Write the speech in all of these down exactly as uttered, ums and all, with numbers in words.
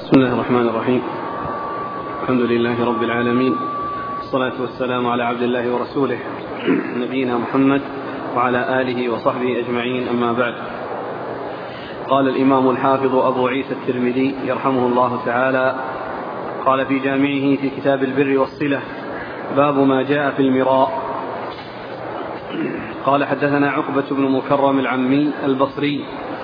بسم الله الرحمن الرحيم. الحمد لله رب العالمين، الصلاة والسلام على عبد الله ورسوله نبينا محمد وعلى آله وصحبه أجمعين، أما بعد. قال الإمام الحافظ أبو عيسى الترمذي يرحمه الله تعالى قال في جامعه في كتاب البر والصلة: باب ما جاء في المراء. قال حدثنا عقبة بن مكرم العمي البصري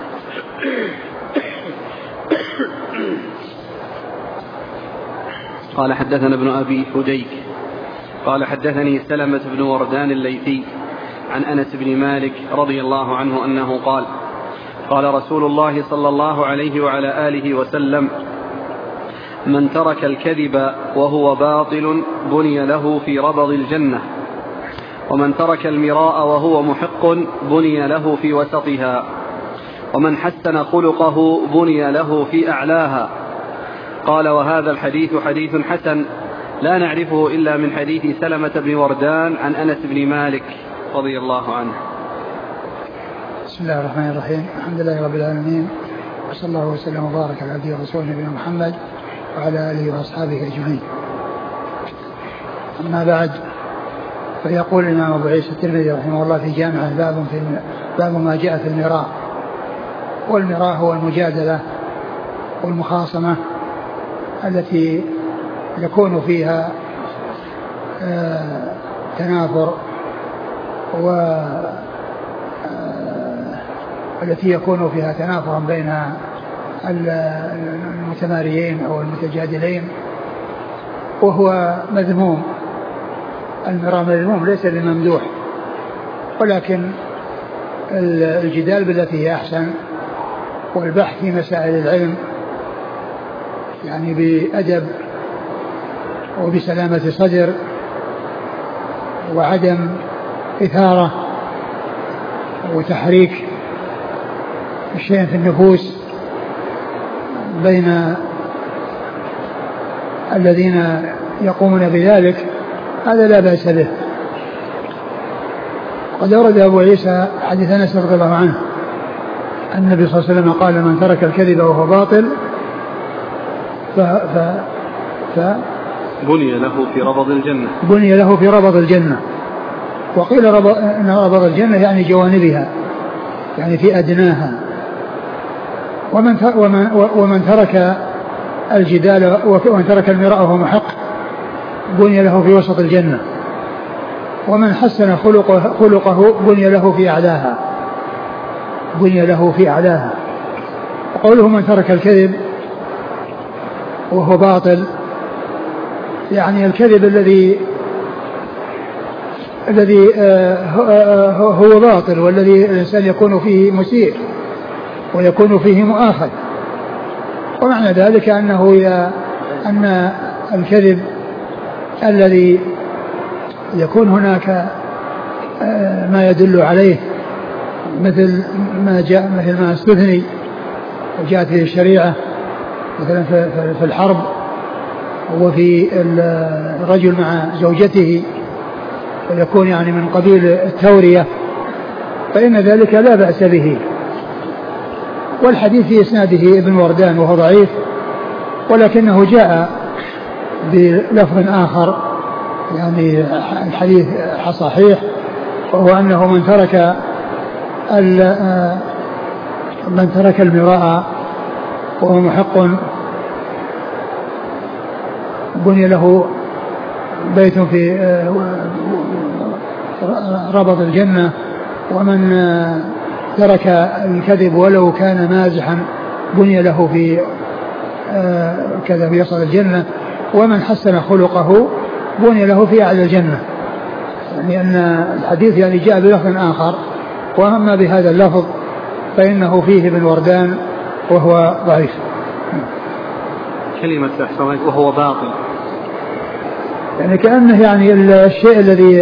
قال حدثنا ابن أبي فديك قال حدثني سلمة بن وردان الليثي عن أنس بن مالك رضي الله عنه أنه قال: قال رسول الله صلى الله عليه وعلى آله وسلم: من ترك الكذب وهو باطل بني له في ربض الجنة، ومن ترك المراء وهو محق بني له في وسطها، ومن حسن خلقه بني له في أعلاها. قال: وهذا الحديث حديث حسن لا نعرفه إلا من حديث سلمة بن وردان عن أنس بن مالك رضي الله عنه. بسم الله الرحمن الرحيم. الحمد لله رب العالمين، وصلى الله وسلم وبارك على عبده ورسوله نبينا محمد وعلى آله وأصحابه أجمعين. أما بعد، فيقول الإمام أبو عيسى الترمذي رحمه الله في جامعه: باب في باب ما جاء في المراء. والمراء هو المجادلة والمخاصمة التي يكون فيها آه تنافر و آه التي يكون فيها تنافر بين المتماريين أو المتجادلين، وهو مذموم. المراء مذموم ليس بممدوح، ولكن الجدال بالتي هي أحسن والبحث في مسائل العلم يعني بأدب وبسلامة صدر وعدم إثارة وتحريك الشيء في النفوس بين الذين يقومون بذلك، هذا لا بأس به. قد أورد أبو عيسى حديث أنس رضي الله عنه أن النبي صلى الله عليه وسلم قال: من ترك الكذب وهو باطل ف... ف... ف... بني له في ربض الجنة بني له في ربض الجنة. وقيل رب... أن ربض الجنة يعني جوانبها، يعني في أدناها. ومن, ت... ومن... ومن ترك الجدال ومن ترك المراء وهو محق بني له في وسط الجنة، ومن حسن خلقه, خلقه بني له في أعلاها بني له في أعلاها. وقوله من ترك الكذب وهو باطل يعني الكذب الذي الذي هو باطل، والذي الإنسان يكون فيه مسيء ويكون فيه مؤاخذ. ومعنى ذلك أنه أن الكذب الذي يكون هناك ما يدل عليه مثل ما جاء مثل ما استثني وجاءت في الشريعة، مثلا في الحرب وفي الرجل مع زوجته ويكون يعني من قبيل التورية، فإن ذلك لا بأس به. والحديث في إسناده ابن وردان وهو ضعيف، ولكنه جاء بلفظ آخر يعني الحديث صحيح، وهو أنه من ترك من ترك المراء وهو محق بني له بيت في ربض الجنة، ومن ترك الكذب ولو كان مازحا بني له في كذا في وسط الجنة، ومن حسن خلقه بني له في أعلى الجنة. يعني أن الحديث يعني جاء بلفظ آخر، وأما بهذا اللفظ فإنه فيه ابن وردان وهو ضعيف. كلمة وهو باطل يعني كأنه يعني الشيء الذي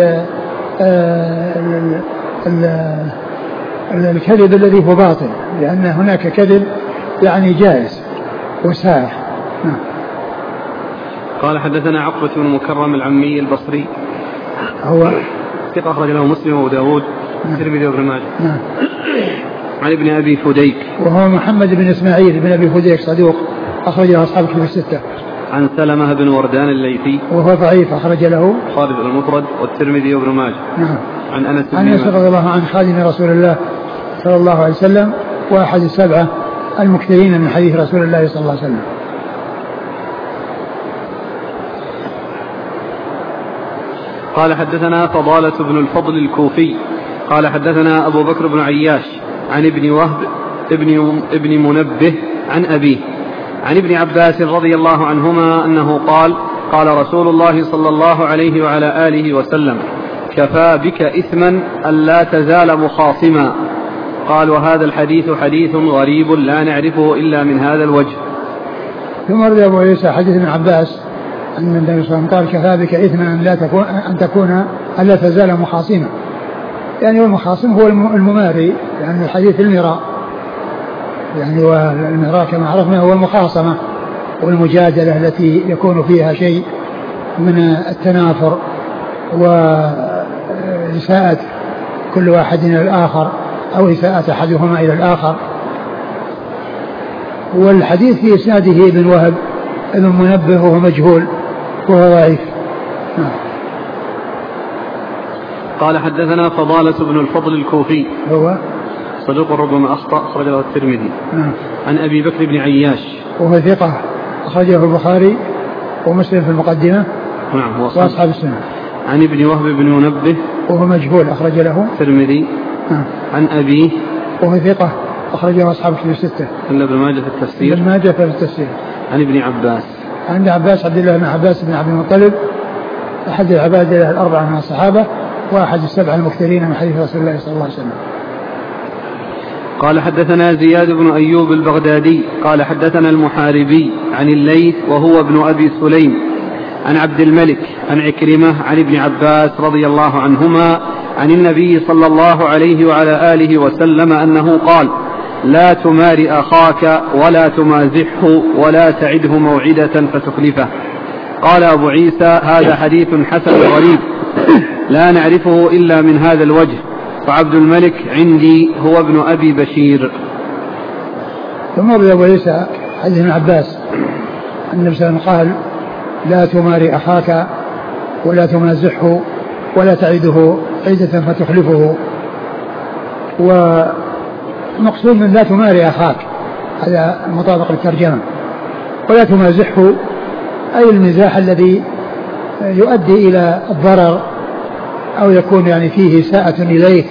الكذب الذي هو باطل، لأن هناك كذب يعني جائز وسائغ. قال حدثنا عقبة بن مكرم العمي البصري، هو ثقة أخرج له مسلم وأبو داود والترمذي وابن ماجه. نعم. عن ابن أبي فديك وهو محمد بن إسماعيل بن أبي فديك صدوق أخرجه أصحاب الكتب الستة. عن سلمة بن وردان الليثي وهو ضعيف أخرج له خالد المفرد والترمذي وابن ماجه. نعم. عن أنس عن أنس رضي الله عنه خادم رسول الله صلى الله عليه وسلم وأحد السبعة المكثرين من حديث رسول الله صلى الله عليه وسلم. قال حدثنا فضالة بن الفضل الكوفي قال حدثنا أبو بكر بن عياش عن ابن وهب ابن, ابن منبه عن أبيه عن ابن عباس رضي الله عنهما أنه قال قال رسول الله صلى الله عليه وعلى آله وسلم كفى بك إثما ألا تزال مخاصما. قال وهذا الحديث حديث غريب لا نعرفه إلا من هذا الوجه. ثم رد أبو عيسى حديث ابن عباس أن النبي صلى الله عليه وسلم قال كفى بك إثما أن لا تكون أن تكون ألا تزال مخاصما، يعني والمخاصم هو المماري، يعني الحديث المراء، يعني والمراء كما عرفنا هو المخاصمة والمجادلة التي يكون فيها شيء من التنافر وإساءة كل واحد إلى الآخر أو إساءة أحدهما إلى الآخر. والحديث في إسناده ابن وهب ابن منبه وهو مجهول وهو ضعيف. نعم. قال حدثنا فضالة بن الفضل الكوفي هو صدوق ربما أخطأ أخرج له الترمذي. نعم. عن أبي بكر بن عياش وهو ثقة أخرجه البخاري ومسلم في المقدمة. نعم. وأصحاب السنة. عن ابن وهب بن منبه وهو مجهول أخرج له الترمذي. نعم. عن أبيه وهو ثقة أخرجه أصحاب الكتب الستة إلا ابن ماجه في التفسير. ابن ماجه في التفسير. عن ابن عباس عن ابن عباس عبد الله بن عباس بن عبد المطلب أحد العباد الأربعة من الصحابة وأحد السبعة المكثرين من حديث رسول الله صلى الله عليه وسلم. قال حدثنا زياد بن أيوب البغدادي قال حدثنا المحاربي عن الليث وهو ابن أبي سليم عن عبد الملك عن عكرمة عن ابن عباس رضي الله عنهما عن النبي صلى الله عليه وعلى آله وسلم أنه قال لا تمار أخاك ولا تمازحه ولا تعده موعدة فتخلفه. قال أبو عيسى هذا حديث حسن غريب لا نعرفه إلا من هذا الوجه، وعبد الملك عندي هو ابن أبي بشير. ثم روى أبو عيسى حديث ابن عباس النبي صلى الله عليه وسلم قال لا تماري أخاك ولا تمازحه ولا تعده عيدة فتخلفه. ومقصود من لا تماري أخاك هذا مطابق للترجمة، ولا تمازحه أي المزاح الذي يؤدي إلى الضرر أو يكون يعني فيه إساءة إليه.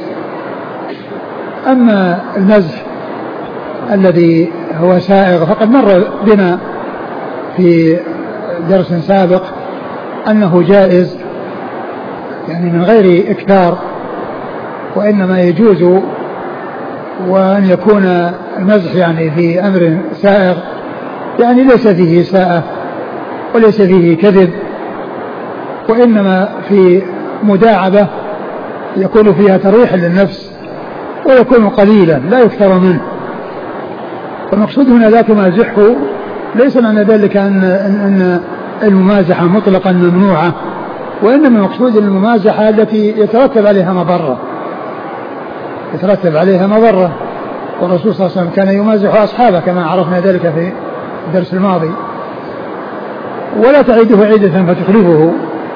أما المزح الذي هو سائغ فقد مر بنا في درس سابق أنه جائز يعني من غير إكثار، وإنما يجوز وأن يكون المزح يعني في أمر سائغ يعني ليس فيه إساءة وليس فيه كذب، وإنما في مداعبة يكون فيها ترويح للنفس ويكون قليلا لا يكثر منه. والمقصود هنا لا تمازحه ليس معنى ذلك أن, أن الممازحة مطلقا ممنوعة، وإنما المقصود الممازحة التي يترتب عليها مضرة يترتب عليها مضرة والرسول صلى الله عليه وسلم كان يمازح أصحابه كما عرفنا ذلك في الدرس الماضي. ولا تعيده عيدة فتخلفه،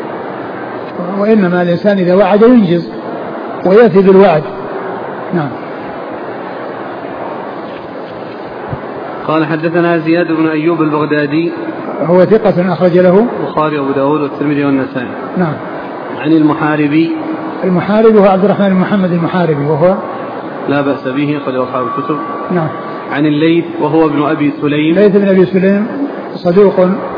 وإنما الإنسان إذا وعد ينجز ويأتي بالوعد. نعم. قال حدثنا زياد بن أيوب البغدادي هو ثقة أخرج له البخاري وأبو داود والترمذي والنسائي. نعم. عن المحاربي المحاربي هو عبد الرحمن بن محمد المحاربي وهو لا بأس به قد أصحاب الكتب. نعم. عن الليث وهو ابن أبي سليم الليث بن أبي سليم صدوق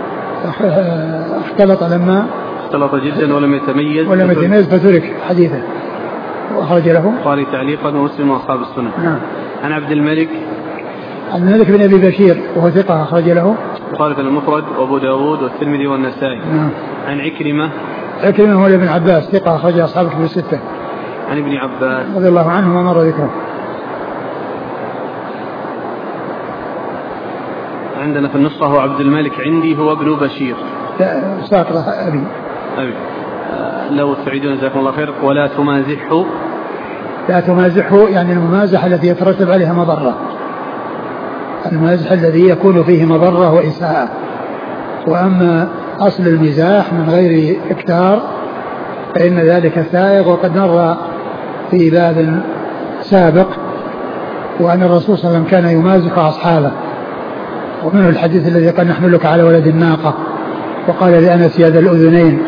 اختلط لما اختلط جدا ولم يتميز ولم يتميز فترك حديثه وأخرج له البخاري تعليقا ومسلم وأصحاب السنة. نعم. عن عبد الملك عبد الملك بن أبي بشير وهو ثقة أخرج له البخاري المفرد وأبو داود والترمذي والنسائي. نعم. عن عكرمة عكرمة هو ابن عباس ثقة أخرج أصحاب الكتب الستة. عن ابن عباس رضي الله عنه ومر ذكره. عندنا في النسخة هو عبد الملك عندي هو ابن بشير ساقط أبي أبي آه لو تعيدون جزاكم الله خير. ولا تمازحه لا تمازحه يعني الممازحة التي يترتب عليها مضرة، المزح الذي يكون فيه مضرة وإساءة. وأما أصل المزاح من غير إكثار فإن ذلك سائغ، وقد مر في باب سابق وأن الرسول صلى الله عليه وسلم كان يمازح أصحابه، ومنه الحديث الذي قال نحملك على ولد الناقة، وقال لأنس يا ذا الأذنين.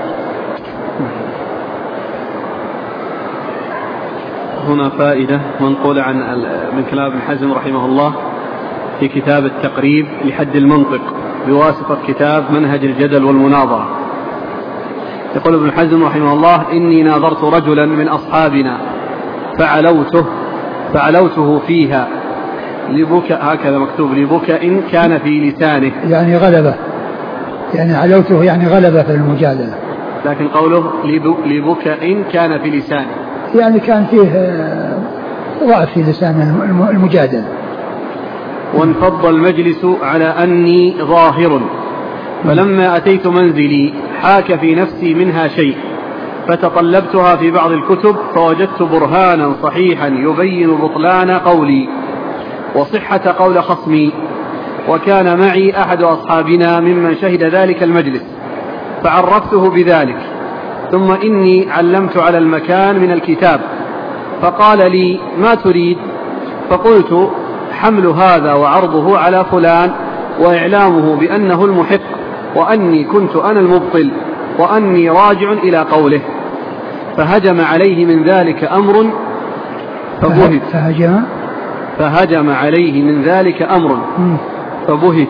هنا فائدة منقولة عن من كلام ابن حزم رحمه الله في كتاب التقريب لحد المنطق بواسطة كتاب منهج الجدل والمناظرة. يقول ابن حزم رحمه الله إني ناظرت رجلا من أصحابنا فعلوته فعلوته فيها لبكى، هكذا مكتوب لبكى إن كان في لسانه، يعني غلبة، يعني علوته يعني غلبة في المجادلة، لكن قوله لبكى إن كان في لسانه يعني كان فيه ضعف في لسان المجادلة. وانفض المجلس على أني ظاهر، فلما أتيت منزلي حاك في نفسي منها شيء، فتطلبتها في بعض الكتب فوجدت برهانا صحيحا يبين بطلان قولي وصحة قول خصمي، وكان معي أحد أصحابنا ممن شهد ذلك المجلس فعرفته بذلك، ثم إني علمت على المكان من الكتاب، فقال لي ما تريد؟ فقلت حمل هذا وعرضه على فلان وإعلامه بأنه المحق، وأني كنت أنا المبطل، وأني راجع إلى قوله. فهجم عليه من ذلك أمر فبهت فهجم, فهجم عليه من ذلك أمر فبهت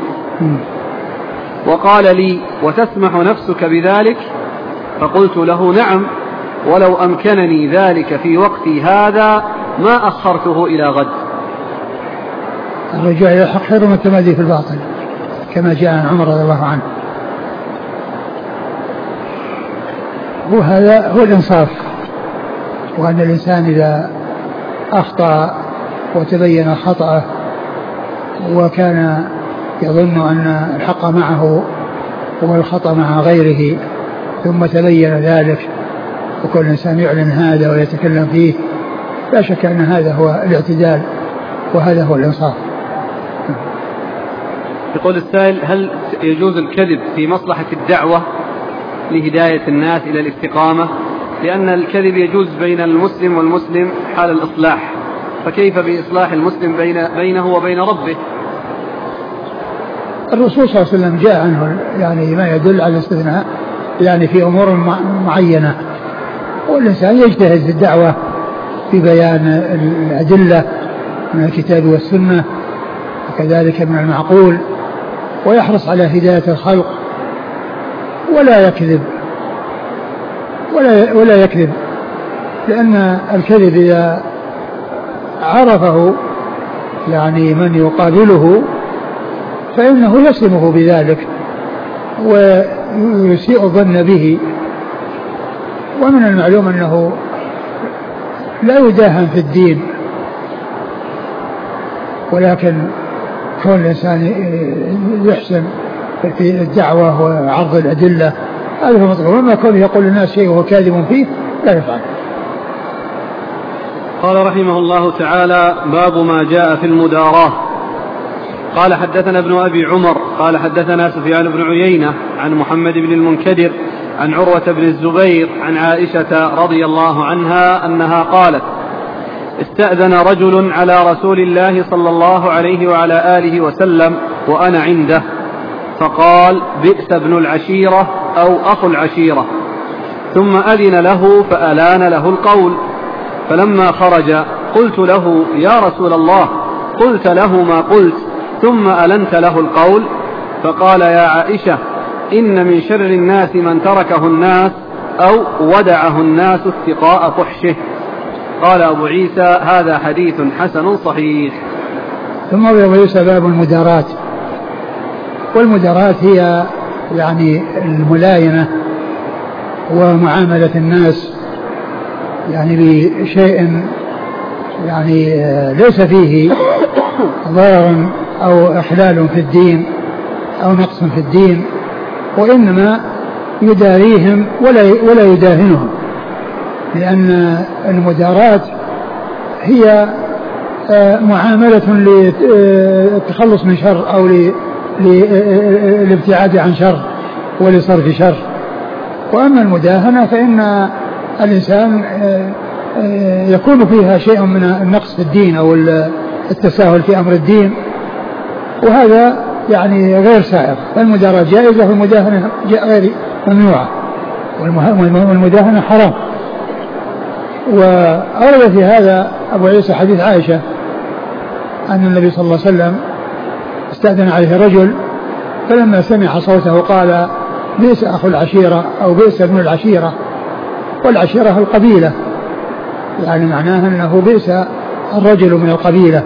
وقال لي وتسمح نفسك بذلك؟ فقلت له نعم، ولو أمكنني ذلك في وقتي هذا ما أخرته إلى غد. الرجوع إلى الحق خير من التمادي في الباطل، كما جاء عن عمر رضي الله عنه. وهذا هو الإنصاف، وأن الإنسان إذا أخطأ وتبين خطأه وكان يظن أن الحق معه والخطأ مع غيره ثم تبين ذلك وكل إنسان يعلن هذا ويتكلم فيه، لا شك أن هذا هو الاعتدال وهذا هو الإنصاف. يقول السائل هل يجوز الكذب في مصلحة الدعوة لهداية الناس إلى الاستقامة؟ لأن الكذب يجوز بين المسلم والمسلم حال الإصلاح، فكيف بإصلاح المسلم بين بينه وبين ربه؟ الرسول صلى الله عليه وسلم جاء عنه يعني ما يدل على الاستثناء يعني في أمور معينة، والإنسان يجتهد في الدعوة في بيان الأدلة من الكتاب والسنة وكذلك من المعقول، ويحرص على هداية الخلق ولا يكذب ولا ولا يكذب لأن الكذب إذا عرفه يعني من يقابله فإنه يسلمه بذلك ويسيء الظن به. ومن المعلوم أنه لا يداهن في الدين، ولكن كون الإنسان يحسن في الدعوة وعرض الأدلة هذا هو مطلوب، وما كونه يقول للناس شيء وهو كاذب فيه لا يفعل. قال رحمه الله تعالى باب ما جاء في المداراة. قال حدثنا ابن أبي عمر قال حدثنا سفيان بن عيينة عن محمد بن المنكدر عن عروة بن الزبير عن عائشة رضي الله عنها أنها قالت استأذن رجل على رسول الله صلى الله عليه وعلى آله وسلم وأنا عنده، فقال بئس ابن العشيرة أو أخو العشيرة، ثم أذن له فألان له القول، فلما خرج قلت له يا رسول الله قلت له ما قلت ثم ألنت له القول؟ فقال يا عائشة إن من شر الناس من تركه الناس أو ودعه الناس اتقاء فحشه. قال أبو عيسى هذا حديث حسن صحيح. ثم يضيف باب المدارات، والمدارات هي يعني الملاينة ومعاملة الناس يعني بشيء يعني ليس فيه ضرر أو إحلال في الدين أو نقص في الدين، وإنما يداريهم ولا ولا يداهنهم، لأن المدارات هي معاملة للتخلص من شر أو للابتعاد عن شر ولصرف شر. وأما المداهنة فإن الإنسان يكون فيها شيء من النقص في الدين أو التساهل في أمر الدين، وهذا يعني غير سائغ. فالمداراة جائزة والمداهنة غير ممنوعة، والمداهنة حرام. وأورد في هذا أبو عيسى حديث عائشة أن النبي صلى الله عليه وسلم استأذن عليه رجل، فلما سمع صوته قال بئس أخو العشيرة أو بئس ابن العشيرة، والعشيرة القبيلة، يعني معناها أنه بئس الرجل من القبيلة.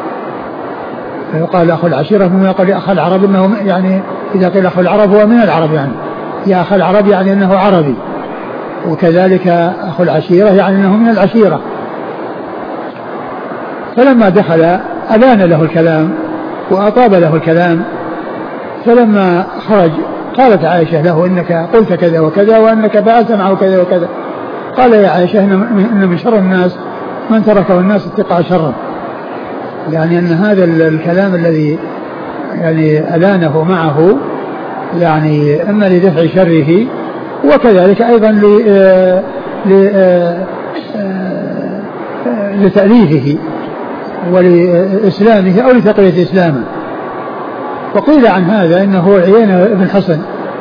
فيقال أخو العشيرة ثم يقال أخو العرب، إنه يعني إذا قيل أخو العرب هو من العرب، يعني يا أخو العرب يعني أنه عربي، وكذلك أخو العشيرة يعني أنه من العشيرة. فلما دخل أبان له الكلام وأطاب له الكلام، فلما خرج قالت عائشة له إنك قلت كذا وكذا وأنك فعلت معه كذا وكذا. قال يا عائشة إن من شر الناس من تركه الناس اتقى شره، يعني أن هذا الكلام الذي يعني ألانه معه يعني إما لدفع شره وكذلك أيضا لتأليفه ولإسلامه أو لتقوية إسلامه. وقيل عن هذا إنه عيينة بن حصن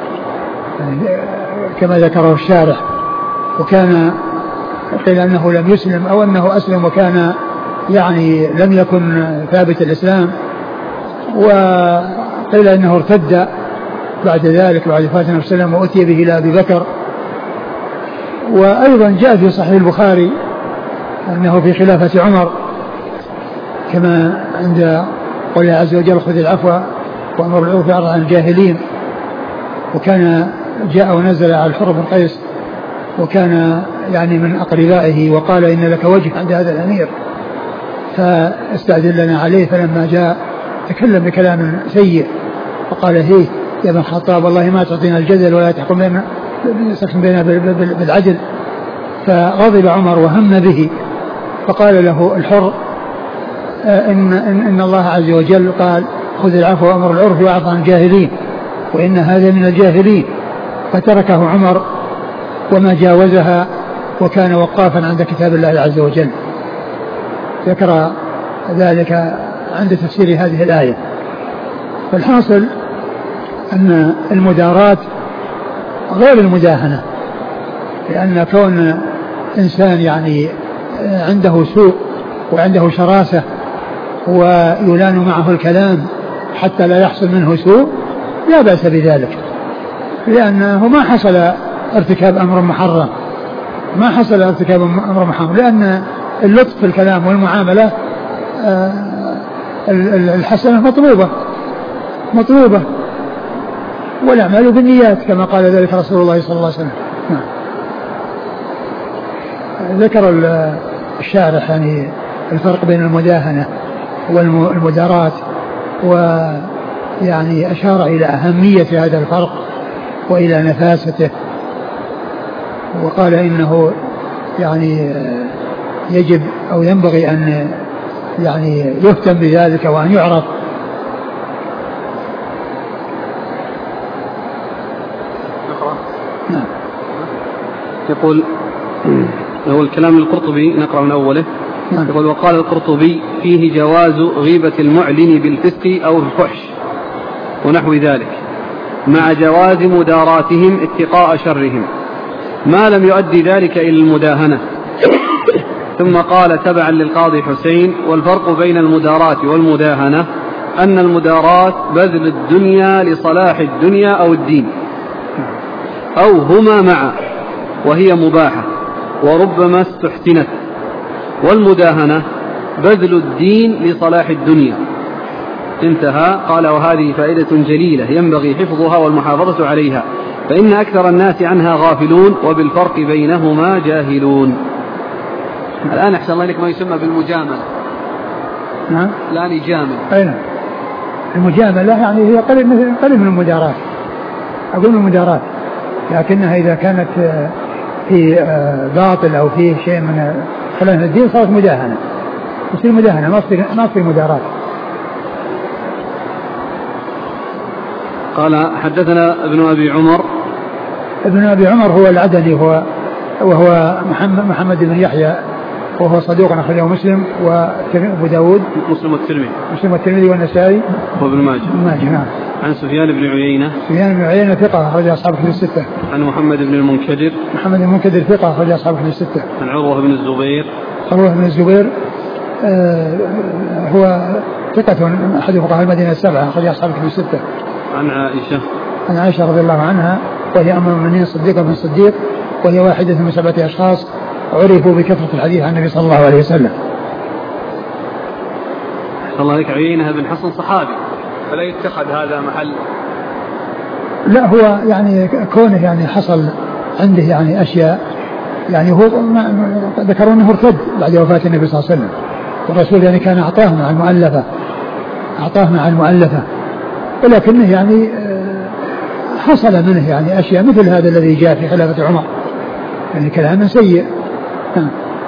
كما ذكره الشارح، وكان قيل أنه لم يسلم أو أنه أسلم وكان يعني لم يكن ثابت الإسلام، وقيل أنه ارتد بعد ذلك بعد وفاة النبي صلى الله عليه وسلم وأتي به إلى أبي بكر. وأيضا جاء في صحيح البخاري أنه في خلافة عمر كما عند قوله عز وجل خذ العفو وأمر بالعرف وأعرض عن الجاهلين، وكان جاء ونزل على الحر بن قيس وكان يعني من أقربائه، وقال إن لك وجه عند هذا الأمير فاستأذن عليه، فلما جاء تكلم بكلام سيء وقال هي يا ابن الخطاب والله ما تعطينا الجدل ولا تحكم بيننا بيننا بالعدل. فغضب عمر وهم به، فقال له الحر إن, إن, إن الله عز وجل قال خذ العفو وأمر بالعرف وأعرض عن الجاهلين، وإن هذا من الجاهلين. فتركه عمر وما جاوزها، وكان وقافا عند كتاب الله عز وجل. ذكر ذلك عند تفسير هذه الآية. فالحاصل أن المداراة غير المداهنة، لأن كون إنسان يعني عنده سوء وعنده شراسة ويلان معه الكلام حتى لا يحصل منه سوء لا بأس بذلك، لأنه ما حصل ارتكاب أمر محرم، ما حصل ارتكاب أمر محرم، لأن اللطف في الكلام والمعاملة الحسنة مطلوبة مطلوبة والأعمال بالنيات كما قال ذلك رسول الله صلى الله عليه وسلم. ذكر الشارح يعني الفرق بين المداهنة والمداراة، ويعني أشار إلى أهمية هذا الفرق وإلى نفاسته، وقال إنه يعني يجب أو ينبغي أن يعني يهتم بذلك وأن يعرف. نعم. يقول هو الكلام القرطبي نقرأ من أوله. نعم. يقول وقال القرطبي فيه جواز غيبة المعلن بالفسق أو الفحش ونحو ذلك مع جواز مداراتهم اتقاء شرهم ما لم يؤدي ذلك إلى المداهنة. ثم قال تبعا للقاضي حسين والفرق بين المداراة والمداهنة أن المداراة بذل الدنيا لصلاح الدنيا أو الدين أو هما معا وهي مباحة وربما استحسنت، والمداهنة بذل الدين لصلاح الدنيا. انتهى. قال وهذه فائدة جليلة ينبغي حفظها والمحافظة عليها، فإن أكثر الناس عنها غافلون وبالفرق بينهما جاهلون. الآن أحسن الله لك ما يسمى بالمجاملة. نعم. الآن يجامل. أين المجاملة يعني هي قريب قريب من المداراة، أقول من المداراة، لكنها إذا كانت في باطل أو فيه شيء من خلاف الدين صارت مداهنة. يصير مداهنة، ما تصير ما تصير مداراة. قال حدثنا ابن أبي عمر. ابن أبي عمر هو العدني، هو وهو محمد, محمد بن يحيى، وهو صدوق أخرجه مسلم وأبو داود مسلم والترمذي مسلم والترمذي والنسائي وابن ماجه. ماجه نعم. عن سفيان بن عيينة. سفيان بن عيينة ثقة أخرج أصحاب الكتب الستة. عن محمد بن المنكدر. محمد بن المنكدر ثقة أخرج أصحاب الكتب الستة. عن عروة بن الزبير. عروة بن الزبير آه هو ثقة أحد فقهاء المدينة السبعة أخرج أصحاب الكتب الستة. عن عائشة. عن عائشة رضي الله عنها وهي أم المؤمنين صديقة بن الصديق، وهي واحدة من سبعة أشخاص عرفوا بكثرة الحديث عن النبي صلى الله عليه وسلم. الله عليك. عيينة بن حصن صحابي، فلا يتخذ هذا محل. لا هو يعني كونه يعني حصل عنده يعني أشياء، يعني هو ذكروا أنه ارتد بعد وفاة النبي صلى الله عليه وسلم، والرسول يعني كان أعطاه مع المؤلفة أعطاه مع المؤلفة ولكنه يعني حصل منه يعني أشياء مثل هذا الذي جاء في خلافة عمر، يعني كلام سيء. نعم.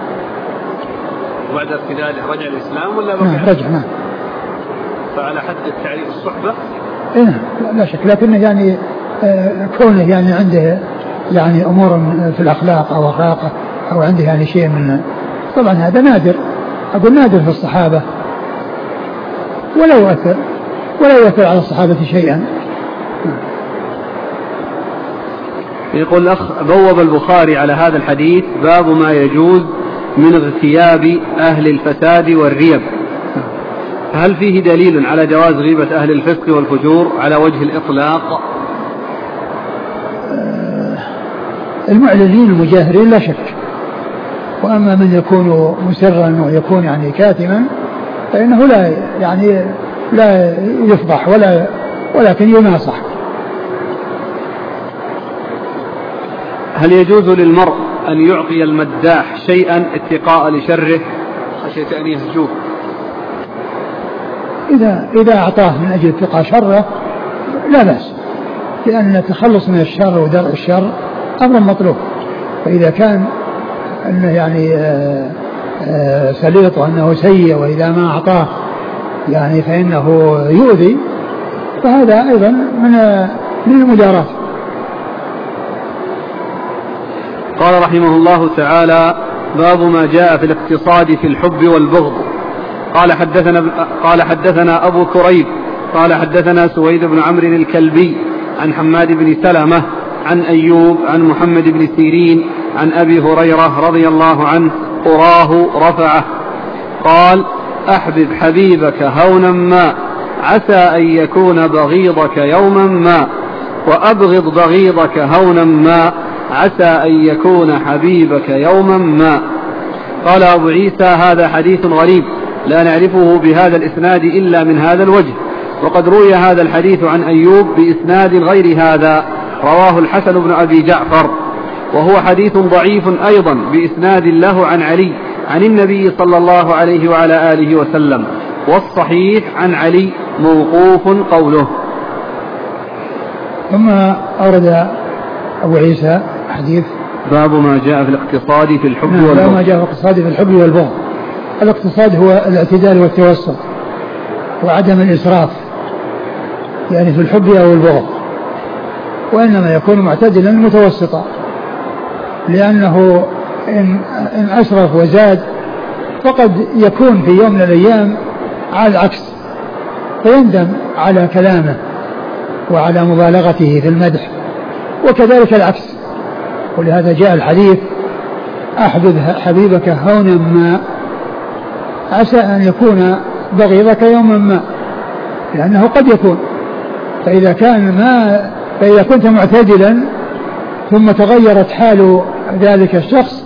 وبعد ارتداده رجع الإسلام ولا بقى؟ نعم رجع. نعم. فعلى حد التعريف الصحبة. إيه نعم لا شك، لكنه يعني آه كونه يعني عنده يعني أمور في الأخلاق أو أخلاقه أو عنده يعني شيء من، طبعا هذا نادر، أقول نادر في الصحابة، ولا يؤثر ولا يؤثر على الصحابة شيئا. يقول الأخ بوب البخاري على هذا الحديث باب ما يجوز من اغتياب أهل الفساد والريب، هل فيه دليل على جواز غيبة أهل الفسق والفجور على وجه الإطلاق؟ المعلنين المجاهرين لا شك، وأما من يكون مسرا ويكون يعني كاتما فإنه لا يعني لا يفضح ولا ولكن يناصح. هل يجوز للمرء أن يعطي المداح شيئا اتقاء لشره خشية أن يهجوه؟ إذا إذا أعطاه من أجل اتقاء شره لا بأس، لأن التخلص من الشر ودرء الشر أمر مطلوب، فإذا كان أنه يعني آآ آآ سليط وأنه سيء وإذا ما أعطاه يعني فإنه يؤذي، فهذا أيضا من من المداراة. قال رحمه الله تعالى باب ما جاء في الاقتصاد في الحب والبغض. قال حدثنا قال حدثنا أبو كريب قال حدثنا سويد بن عمرو الكلبي عن حماد بن سلمة عن أيوب عن محمد بن سيرين عن أبي هريرة رضي الله عنه أراه رفعه قال أحبب حبيبك هونا ما عسى أن يكون بغيضك يوما ما، وأبغض بغيضك هونا ما عسى أن يكون حبيبك يوما ما. قال أبو عيسى هذا حديث غريب لا نعرفه بهذا الإسناد إلا من هذا الوجه، وقد روي هذا الحديث عن أيوب بإسناد غير هذا رواه الحسن بن أبي جعفر، وهو حديث ضعيف أيضا بإسناد له عن علي عن النبي صلى الله عليه وعلى آله وسلم، والصحيح عن علي موقوف قوله. ثم أورد أبو عيسى حديث باب ما جاء في الاقتصاد في الحب نعم والبغض. باب ما جاء في الاقتصاد في الحب والبغض. الاقتصاد هو الاعتدال والتوسط وعدم الإسراف، يعني في الحب أو البغض، وإنما يكون معتدلا متوسطا، لأنه إن, إن أسرف وزاد فقد يكون في يوم من الأيام على العكس، فيندم على كلامه وعلى مبالغته في المدح، وكذلك العكس. ولهذا جاء الحديث أحبب حبيبك هونا ما عسى أن يكون بغيضك يوما ما، لأنه قد يكون، فإذا كان ما فإذا كنت معتدلا ثم تغيرت حال ذلك الشخص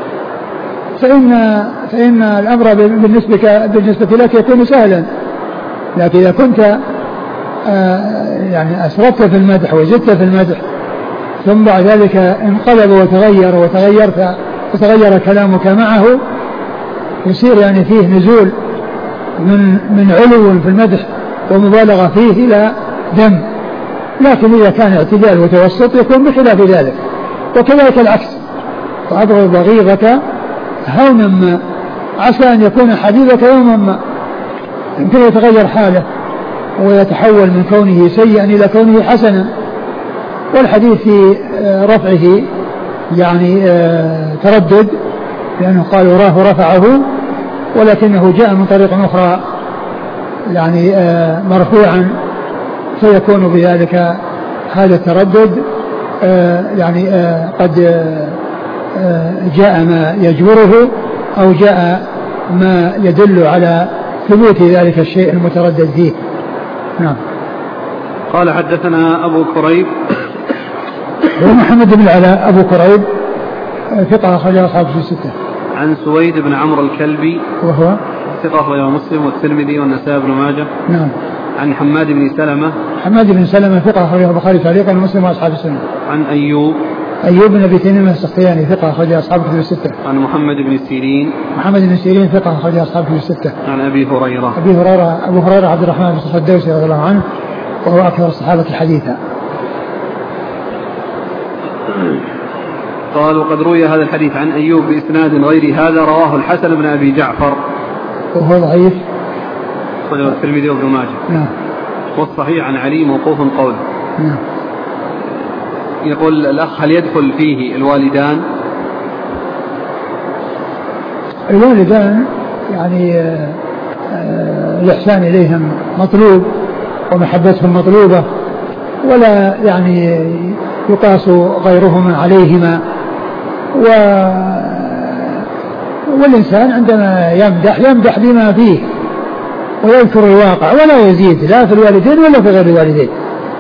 فإن فإن الأمر بالنسبة بالنسبة لك يكون سهلا، لكن إذا كنت يعني أسرفت في المدح وزدت في المدح ثم بعد ذلك انقلب وتغير وتغيرت وتغير كلامك معه، يصير يعني فيه نزول من من علو في المدح ومبالغة فيه إلى دم. لكن إذا كان اعتدال وتوسط يكون بخلاف ذلك، وكذلك العكس. وأبغض بغيضك هونا ما عسى أن يكون حبيبك يوما ما، يمكن يتغير حاله ويتحول من كونه سيئا إلى كونه حسنا. والحديث في رفعه يعني تردد، لأنه قال راه رفعه، ولكنه جاء من طريق أخرى يعني مرفوعا، فيكون بذلك هذا التردد يعني قد جاء ما يجبره أو جاء ما يدل على ثبوت ذلك الشيء المتردد فيه. نعم. قال حدثنا أبو كريب محمد بن العلاء أبو كريب ثقة أخرجه أصحابه في الستة. عن سويد بن عمرو الكلبي وهو ثقة أخرجه مسلم والترمذي والنسائي بن ماجه. نعم. عن حماد بن سلمة حماد بن سلمة ثقة أخرجه البخاري تعليقا ومسلم وأصحاب السنة. عن أيوب أيوب بن أبي تميم السختياني ثقة أخرجه أصحابه في الستة. عن محمد بن سيرين محمد بن سيرين ثقة أخرجه أصحابه في الستة. عن أبي هريرة أبي هريرة أبو هريرة عبد الرحمن بن صخر الدوسي رضي الله عنه وهو أكثر الصحابة حديثا. قال وقد روي هذا الحديث عن أيوب بإسناد غير هذا رواه الحسن بن أبي جعفر وهو ضعيف، أخرجه الترمذي وابن ماجه. نعم. والصحيح عن علي موقوف قوله. نعم. يقول الأخ هل يدخل فيه الوالدان؟ الوالدان يعني الإحسان إليهم مطلوب ومحبتهم مطلوبة، ولا يعني يقاس غيرهما عليهما. و... والإنسان عندما يمدح يمدح بما فيه ويذكر الواقع ولا يزيد لا في الوالدين ولا في غير الوالدين.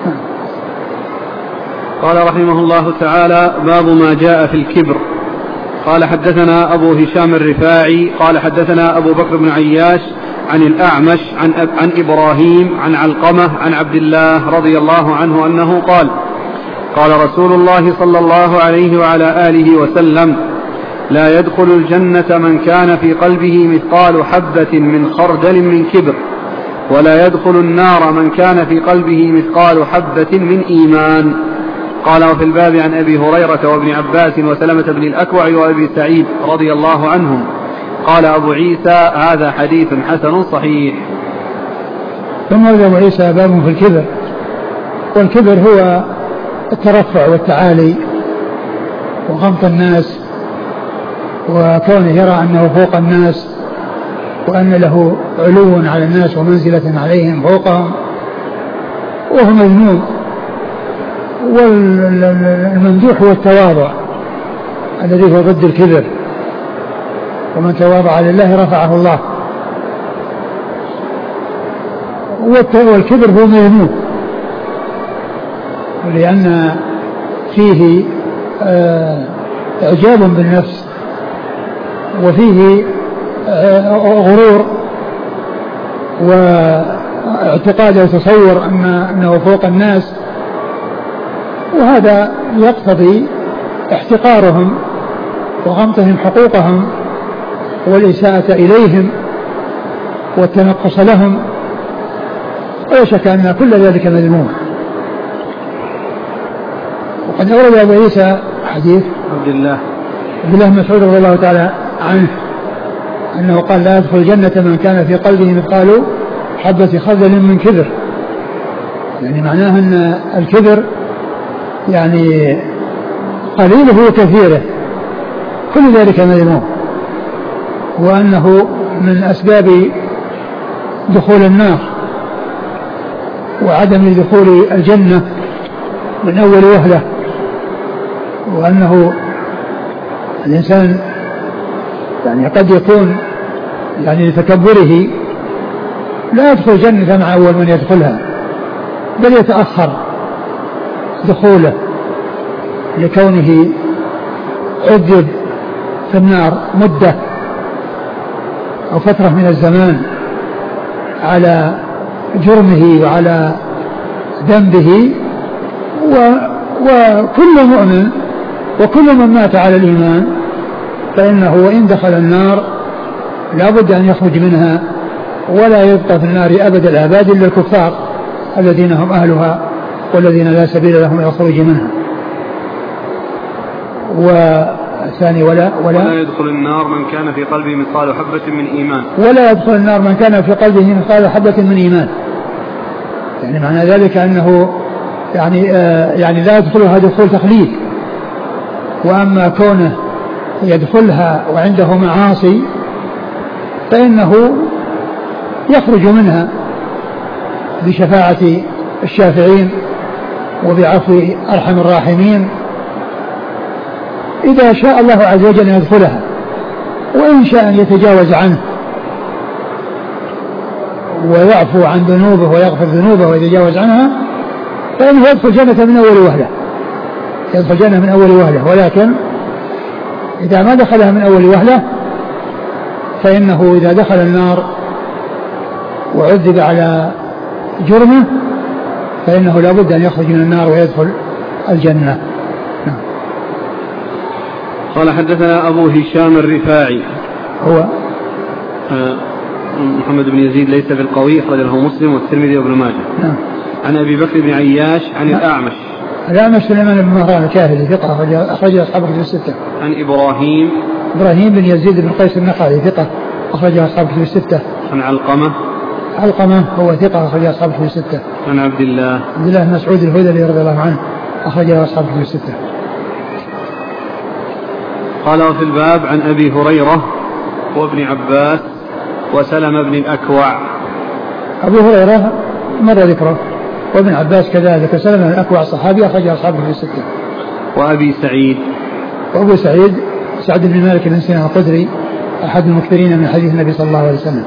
قال رحمه الله تعالى باب ما جاء في الكبر. قال حدثنا أبو هشام الرفاعي قال حدثنا أبو بكر بن عياش عن الأعمش عن, عن إبراهيم عن علقمة عن عبد الله رضي الله عنه أنه قال قال رسول الله صلى الله عليه وعلى آله وسلم لا يدخل الجنة من كان في قلبه مثقال حبة من خردل من كبر، ولا يدخل النار من كان في قلبه مثقال حبة من إيمان. قال وفي الباب عن أبي هريرة وابن عباس وسلمة بن الأكوع وأبي سعيد رضي الله عنهم. قال أبو عيسى هذا حديث حسن صحيح. ثم قال أبو عيسى باب في الكبر. والكبر هو الترفع والتعالي وغمط الناس وكونه يرى أنه فوق الناس وأن له علو على الناس ومنزلة عليهم فوقهم، وهو مذموم. والممدوح هو التواضع الذي هو ضد الكبر، ومن تواضع لله رفعه الله. والكبر هو مذموم لأن فيه إعجاب بالنفس وفيه غرور واعتقاد وتصور أنه فوق الناس، وهذا يقتضي احتقارهم وغمطهم حقوقهم والإساءة إليهم والتنقص لهم، ولا شك أن كل ذلك مذموم. وقد أورد أبو عيسى حديث عبد الله عبد الله بن مسعود رضي الله تعالى عنه أنه قال لا يدخل الجنة من كان في قلبه مثقال حبة خردل من كبر، يعني معناه أن الكبر يعني قليله وكثيره كل ذلك مذموم، وأنه من أسباب دخول النار وعدم دخول الجنة من أول وهلة، وأنه الإنسان يعني قد يكون يعني لتكبره لا يدخل الجنة مع أول من يدخلها، بل يتأخر دخوله لكونه عذب في النار مدة أو فترة من الزمان على جرمه وعلى ذنبه. وكل مؤمن وكل من مات على الإيمان فإنه وإن دخل النار لا بد أن يخرج منها، ولا يبقى في النار أبد الآباد إلا الكفار الذين هم أهلها والذين لا سبيل لهم إلى الخروج منها. الثاني ولا ولا ولا يدخل النار من كان في قلبه مثقال حبة من إيمان. ولا يدخل النار من كان في قلبه مثقال حبة من إيمان. يعني معنى ذلك أنه يعني آه يعني لا يدخلها دخول تخليد. وأما كونه يدخلها وعنده معاصي فإنه يخرج منها بشفاعة الشافعين وبعفو أرحم الراحمين إذا شاء الله عز وجل أن يدخلها، وإن شاء أن يتجاوز عنه ويعفو عن ذنوبه ويغفر ذنوبه ويتجاوز عنها فإنه يدخل جنة من أول وهلة، يدخل جنة من أول وهلة. ولكن إذا ما دخلها من أول وهلة فإنه إذا دخل النار وعذب على جرمه فإنه لا بد أن يخرج من النار ويدخل الجنة. قال حدثنا أبو هشام الرفاعي هو محمد بن يزيد ليس بالقوي، أخرجه مسلم والترمذي وابن ماجه. نعم. عن أبي بكر بن عياش عن نعم. الأعمش الأعمش سليمان بن مهران الكاهلي ثقة أخرجه أصحاب الكتب الستة. عن إبراهيم إبراهيم بن يزيد بن قيس النخعي ثقة أخرجه أصحاب الكتب الستة. عن علقمة علقمة هو ثقة أخرجه أصحاب الكتب الستة. عن عبد الله عبد الله بن مسعود الهذلي رضي الله عنه أخرجه أصحاب الكتب الستة. قال وفي الباب عن أبي هريرة وابن عباس وسلم بن الأكوع. أبو هريرة مر ذكره وابن عباس كذلك، سلم بن الأكوع صحابي أخرج أصحابه في الستة. وأبي سعيد وأبو سعيد سعد بن مالك بن سنان الخدري أحد المكثرين من حديث النبي صلى الله عليه وسلم.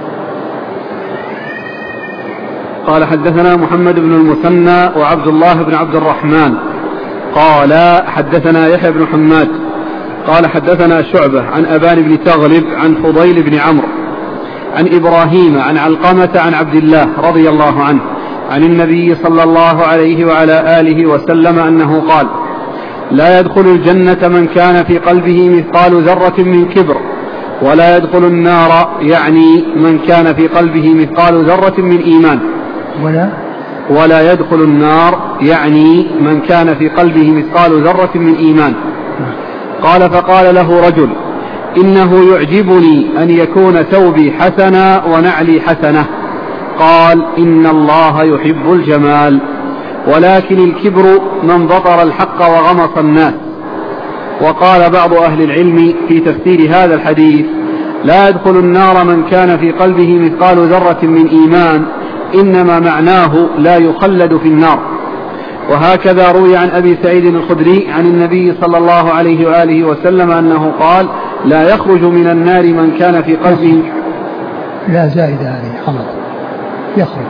قال حدثنا محمد بن المثنى وعبد الله بن عبد الرحمن قال حدثنا يحيى بن حماد قال حدثنا شعبة عن أبان بن تغلب عن فضيل بن عمرو عن إبراهيم عن علقمة عن عبد الله رضي الله عنه عن النبي صلى الله عليه وعلى آله وسلم أنه قال لا يدخل الجنة من كان في قلبه مثقال ذرة من كبر ولا يدخل النار يعني من كان في قلبه مثقال ذرة من إيمان ولا ولا يدخل النار يعني من كان في قلبه مثقال ذرة من إيمان. قال فقال له رجل إنه يعجبني أن يكون ثوبي حسنا ونعلي حسنة. قال إن الله يحب الجمال ولكن الكبر من بطر الحق وغمص الناس. وقال بعض أهل العلم في تفسير هذا الحديث لا يدخل النار من كان في قلبه مثقال ذرة من إيمان إنما معناه لا يخلد في النار. وهكذا روي عن أبي سعيد الخدري عن النبي صلى الله عليه وآله وسلم أنه قال لا يخرج من النار من كان في قلبه لا زائد هذه خلاص يخرج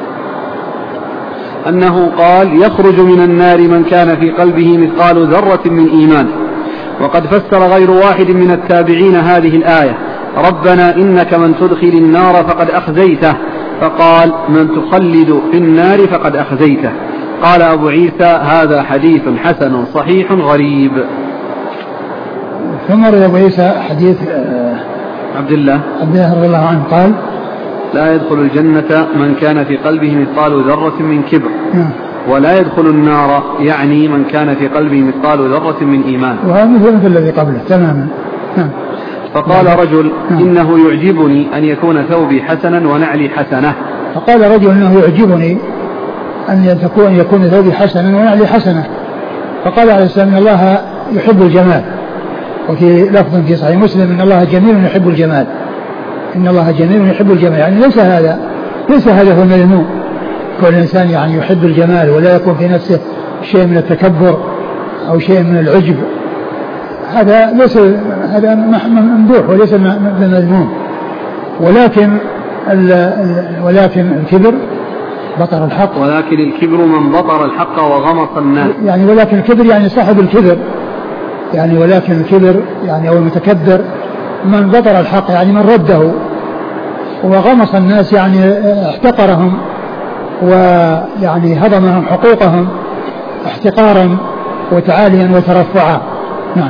أنه قال يخرج من النار من كان في قلبه مثقال ذرة من إيمان. وقد فسر غير واحد من التابعين هذه الآية ربنا إنك من تدخل النار فقد أخزيته فقال من تخلد في النار فقد أخزيته. قال أبو عيسى هذا حديث حسن صحيح غريب. ثم روى أبو عيسى حديث عبد الله عبد الله رضي الله عنه قال لا يدخل الجنة من كان في قلبه مثقال ذرة من كبر نعم. ولا يدخل النار يعني من كان في قلبه مثقال ذرة من إيمان. وهذا مثل الذي قبله تماما. نعم. فقال رجل نعم. إنه يعجبني أن يكون ثوبي حسنا ونعلي حسنة. فقال رجل إنه يعجبني أن يكون يكون ثوبي حسنا ونعلي حسنة. فقال عليه السلام إن الله يحب الجمال. وفي لفظ في صحيح مسلم إن الله جميل يحب الجمال. إن الله جميل يحب الجمال يعني ليس هذا ليس هذا هو المذموم. كل إنسان يعني يحب الجمال ولا يكون في نفسه شيء من التكبر أو شيء من العجب، هذا ليس هذا ممدوح وليس المذموم. ولكن ولكن الكبر بطر الحق ولكن الكبر من بطر الحق وغمص الناس يعني ولكن الكبر يعني صاحب الكبر يعني ولكن الكبر يعني أو المتكبر من بطر الحق يعني من رده وغمص الناس يعني احتقرهم ويعني هضمهم حقوقهم احتقارا وتعاليا وترفعا. نعم.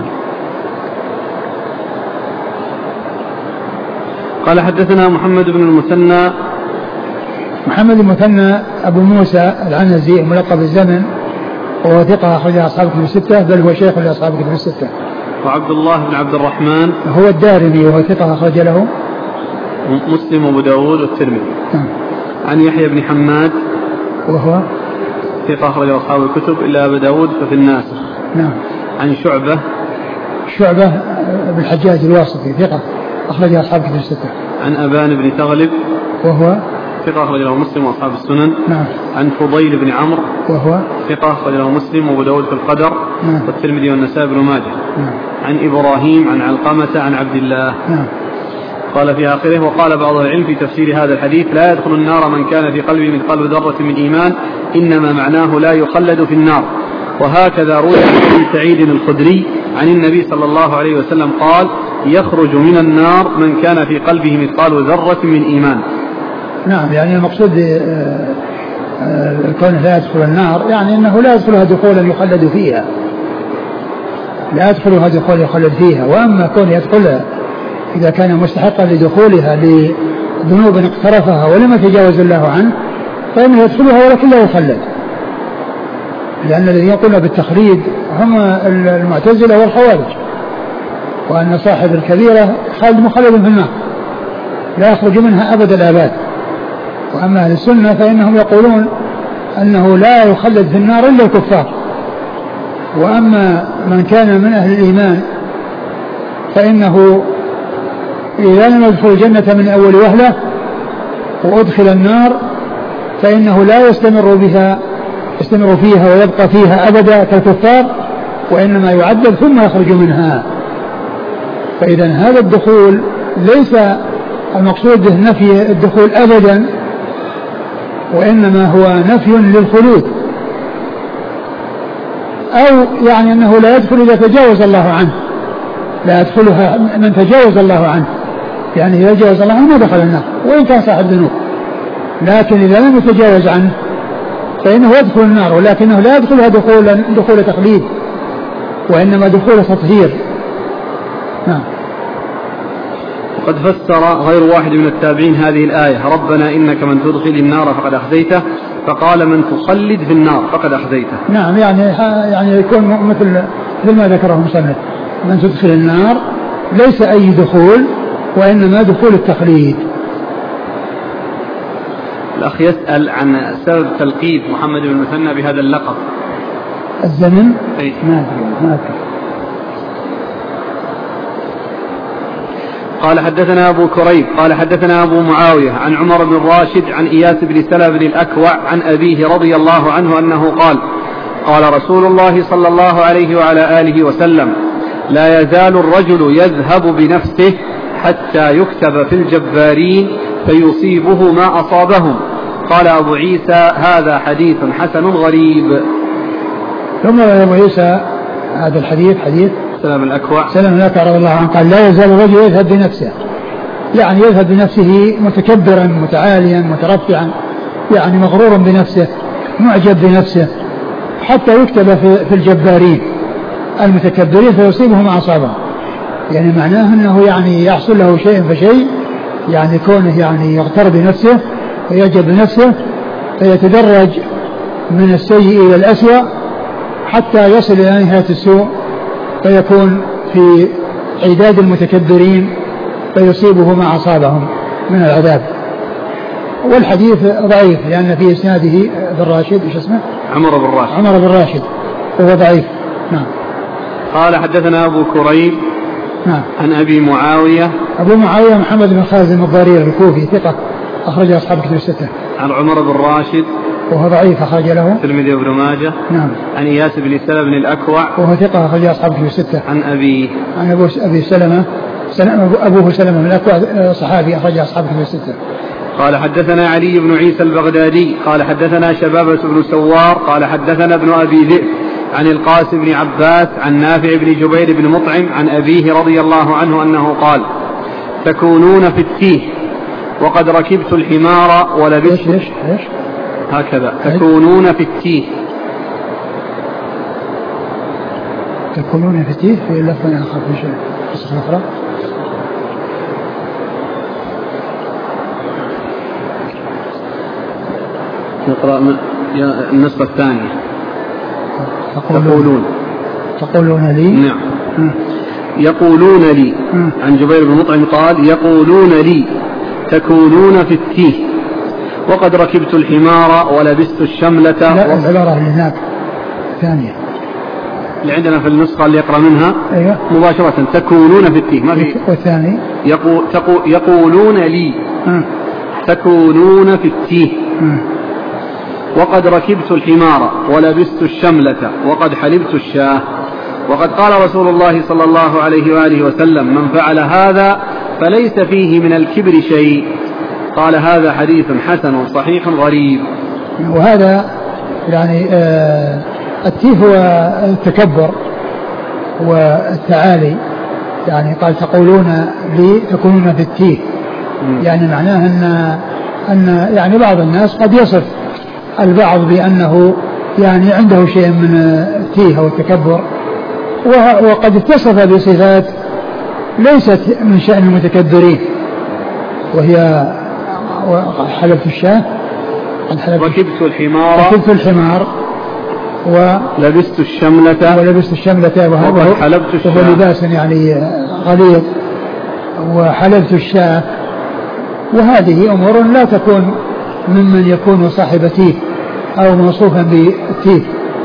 قال حدثنا محمد بن المثنى محمد المثنى أبو موسى العنزي ملقب الزمن وهو ثقة أخرج أصحاب الكتب الستة بل هو شيخ لأصحاب الكتب الستة. وعبد الله بن عبد الرحمن هو الدارمي وهو ثقة أخرج له مسلم وأبو داود والترمذي. نعم. عن يحيى بن حماد وهو ثقة أخرج أصحاب الكتب إلا أبو داود ففي الناسخ. نعم. عن شعبة شعبة بن الحجاج الواسطي ثقة أخرج أصحاب الكتب الستة. عن أبان بن تغلب وهو ثقة أخرج له مسلم وأصحاب السنن. نعم. عن فضيل بن عمرو وهو ثقة أخرج له مسلم وأبو داود في القدر. نعم. والترمذي والنسائي بن ماجه. نعم. عن إبراهيم عن علقمة عن عبد الله. نعم. قال في آخره وقال بعض العلم في تفسير هذا الحديث لا يدخل النار من كان في قلبه مثقال ذرة من إيمان إنما معناه لا يخلد في النار. وهكذا روي عن أبي سعيد الخدري عن النبي صلى الله عليه وسلم قال يخرج من النار من كان في قلبه مثقال ذرة من إيمان. نعم يعني المقصود كونه لا يدخل النار يعني أنه لا يدخلها دخولا يخلد فيها لا يدخلها دخولا يخلد فيها. وأما كون يدخلها إذا كان مستحقا لدخولها لذنوب اقترفها ولم يتجاوز الله عنه فإنه يدخلها ولكن لا يخلد. لأن الذين يقولون بالتخليد هم المعتزلة والخوارج وأن صاحب الكبيرة خالد مخلد في النار لا يخرج منها أبد الآباد. وأما أهل السنة فإنهم يقولون أنه لا يخلد في النار إلا الكفار. وأما من كان من أهل الإيمان فإنه إذا لم يدخل الجنة من أول وهلة وأدخل النار فإنه لا يستمر بها يستمر فيها ويبقى فيها أبدا كالكفار وإنما يعذب ثم يخرج منها. فإذا هذا الدخول ليس المقصود به نفي الدخول أبدا وإنما هو نفي للخلود أو يعني أنه لا يدخل إذا تجاوز الله عنه لا يدخلها من تجاوز الله عنه يعني إذا تجاوز الله عنه ما دخل النار وإن كان صاحب ذنوب. لكن إذا لم يتجاوز عنه فإنه يدخل النار ولكنه لا يدخلها دخول, دخول تقليد وإنما دخول تطهير. نعم. وقد فسر غير واحد من التابعين هذه الآية ربنا إنك من تدخل النار فقد أخزيته فقال من تخلد في النار فقد أخزيته. نعم يعني يعني يكون مثل مثل ما ذكره المصنف من تدخل النار ليس أي دخول وإنما دخول التخليد. الأخ يسأل عن سبب تلقيب محمد بن المثنى بهذا اللقب. الزمن أي ما أدري ما أدري. قال حدثنا أبو كريب قال حدثنا أبو معاوية عن عمر بن راشد عن إياس بن سلمة بن الأكوع عن أبيه رضي الله عنه أنه قال قال رسول الله صلى الله عليه وعلى آله وسلم لا يزال الرجل يذهب بنفسه حتى يكتب في الجبارين فيصيبه ما أصابهم. قال أبو عيسى هذا حديث حسن غريب. ثم أبو عيسى هذا الحديث حديث سلام الأكوع سلام الأكوع رضي الله عنه قال لا يزال الرجل يذهب بنفسه يعني يذهب بنفسه متكبرا متعاليا مترفعا يعني مغرورا بنفسه معجب بنفسه حتى يكتب في الجبارين المتكبرين فيصيبه ما أصابهم. يعني معناه أنه يعني يحصل له شيء فشيء يعني كونه يعني يغتر بنفسه ويعجب بنفسه فيتدرج من السيء إلى الأسوأ حتى يصل إلى نهاية السوء فيكون في عداد المتكبرين فيصيبه ما أصابهم من العذاب. والحديث ضعيف لأن في إسناده بن راشد إيش اسمه؟ عمر بن راشد عمر بن راشد وهو ضعيف. نعم. قال حدثنا أبو كريب نعم. عن أبي معاوية أبو معاوية محمد بن خازم الضرير الكوفي ثقة أخرج أصحاب كتب الستة. عن عمر بن راشد وهو ضعيف أخرج له الترمذي وابن ماجه. نعم. عن إياس بن سلمة بن الأكوع وهو ثقة أخرج أصحاب كتب الستة. عن أبي عن أبو أبي سلمة أبوه سلمة بن الأكوع صحابي أخرج أصحاب كتب الستة. قال حدثنا علي بن عيسى البغدادي قال حدثنا شبابة بن سوار قال حدثنا ابن أبي ذئب عن القاسم بن عباس عن نافع بن جبير بن مطعم عن أبيه رضي الله عنه أنه قال تكونون في التيه وقد ركبت الحمار ولبست إيش إيش هكذا تكونون في التيه تكونون في التيه في لفظ آخر في شيء نسخة أخرى نقرأ النسخة الثانية تقولون تقولون لي نعم. يقولون لي عن جبير بن مطعم قال يقولون لي تكونون في التيه وقد ركبت الحمار ولبست الشملة. لا العبارة اللي هناك ثانية اللي عندنا في النسخة اللي يقرأ منها أيوة. مباشرة تكونون في التيه ما في. والثاني يقول تقو يقولون لي م. تكونون في التيه م. وقد ركبت الحمار ولبست الشملة وقد حلبت الشاه وقد قال رسول الله صلى الله عليه وآله وسلم من فعل هذا فليس فيه من الكبر شيء. قال هذا حديث حسن صحيح غريب. وهذا يعني آه التيه هو التكبر والتعالي. يعني قال تقولون لي تكونون في التيه يعني معناه أن, أن يعني بعض الناس قد يصف البعض بأنه يعني عنده شيء من التيه أو التكبر وقد اتصف بصفات ليست من شأن المتكبرين وهي حلبت الشاه ركبت الحمار ركبت الحمار ولبست الشملة ولبست الشملة وقد حلبت الشاه وهو لباس يعني غليظ وحلبت الشاه. وهذه أمور لا تكون ممن يكون صاحب تيه أو موصوفا بالتيه.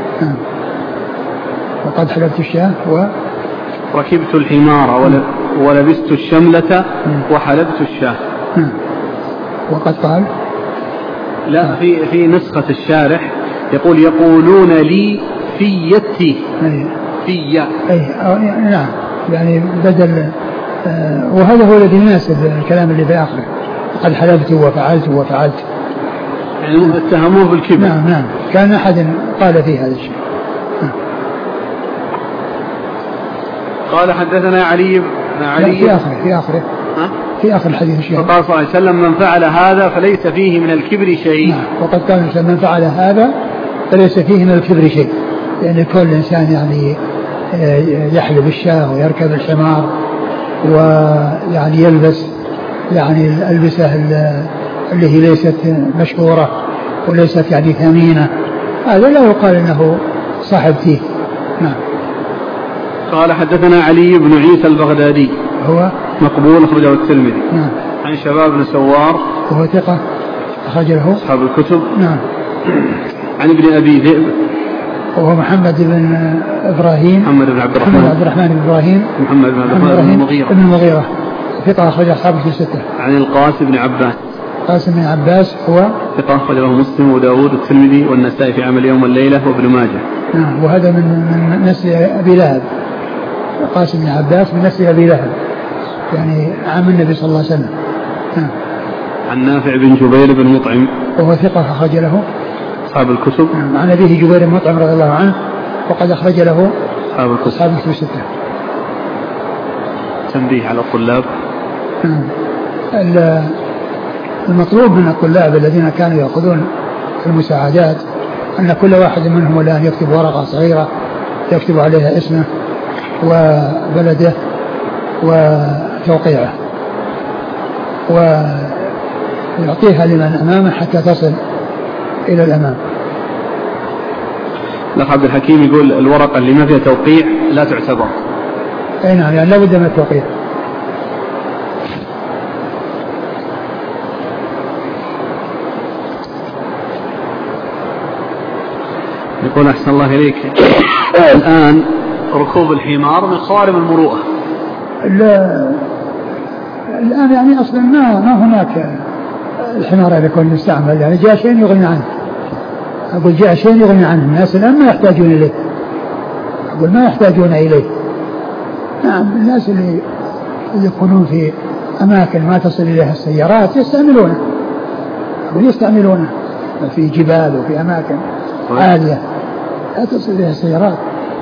وقد حلبت الشاه و ركبت الحمار ولبست الشملة وحلبت الشاه. وقد قال لا في في نسخة الشارح يقول يقولون لي في التيه في أي نعم يعني بدل آه وهذا هو الذي يناسب الكلام اللي في آخره قد حلبت وفعلت وفعلت يعني اتهموه بالكبر. نعم نعم كان أحد قال في هذا الشيء. قال حدثنا علي علي في آخره في آخره ها؟ في آخر الحديث الشيء فقال صلى الله عليه وسلم من فعل هذا فليس فيه من الكبر شيء. نعم وقد قال من فعل هذا فليس فيه من الكبر شيء لأن يعني كل إنسان يعني يحلب الشاة ويركب الحمار ويعني يلبس يعني الألبسة اللي هي ليست مشهورة وليست يعني ثمينة هذا لا يقال انه صاحب تيه. نعم. قال حدثنا علي بن عيسى البغدادي هو مقبول أخرجه الترمذي. نعم. عن شباب بن سوار وهو ثقة أخرج له أصحاب الكتب. نعم. عن ابن أبي ذئب وهو محمد بن إبراهيم محمد بن عبد الرحمن محمد عبد الرحمن بن إبراهيم محمد بن عبد الرحمن بن المغيرة بن المغيرة ثقة أخرج أصحاب الستة. عن القاسم بن عباس قاسم بن عباس هو ثقة أخرجه مسلم وداود والترمذي والنسائي في عمل يوم والليلة وابن ماجه. نعم. وهذا من من نسل أبي لهب قاسم بن عباس من نسل أبي لهب يعني عم النبي صلى الله عليه وسلم. نعم. عن نافع بن جبير بن مطعم وهو ثقة أخرج له أصحاب الكتب. نعم. عن أبيه جبير بن مطعم رضي الله عنه وقد أخرج له أصحاب الكتب. أصحاب الكتب ستة. تنبيه على الطلاب. نعم. المطلوب من الطلاب الذين كانوا يأخذون المساعدات أن كل واحد منهم الآن يكتب ورقة صغيرة يكتب عليها اسمه وبلده وتوقيعه ويعطيها لمن أمامه حتى تصل إلى الأمام. الأخ عبد الحكيم يقول الورقة اللي ما فيها توقيع لا تعتبر. أي نعم يعني لا بد من التوقيع. يقول أحسن الله إليك الآن ركوب الحمار من خوارم المروءة. الآن يعني أصلا ما ما هناك الحمار هذا يكون يستعمل يعني جاء شيء يغني عنه. أقول جاء شيء يغني عنه الناس الآن ما يحتاجون إليه. أقول ما يحتاجون إليه. نعم الناس اللي يكونون في أماكن ما تصل إليها السيارات يستعملونه. أقول يستعملونه في جبال وفي أماكن عالية لا تصل إليها السيارات.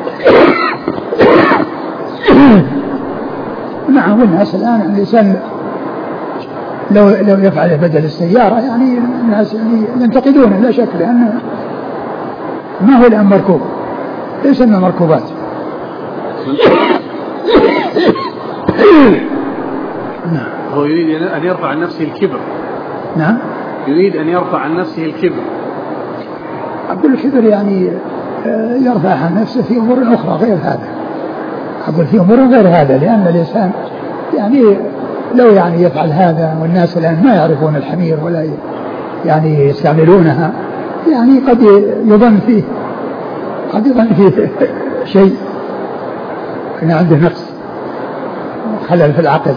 نعم والناس الآن الإنسان لو لو يفعل بدل السيارة يعني الناس يعني ينتقدونه لا شك لأنه ما هو الآن مركوب ليس من مركوبات. نعم. هو يريد أن يرفع عن نفسه الكبر. نعم. يريد أن يرفع عن نفسه الكبر. أقول الكبر يعني يرفع عن نفسه في أمور أخرى غير هذا أقول في أمور غير هذا، لأن الإنسان يعني لو يعني يفعل هذا والناس الآن ما يعرفون الحمير ولا يعني يستعملونها، يعني قد يظن فيه قد يظن فيه شيء أن عنده نقص خلل في العقل.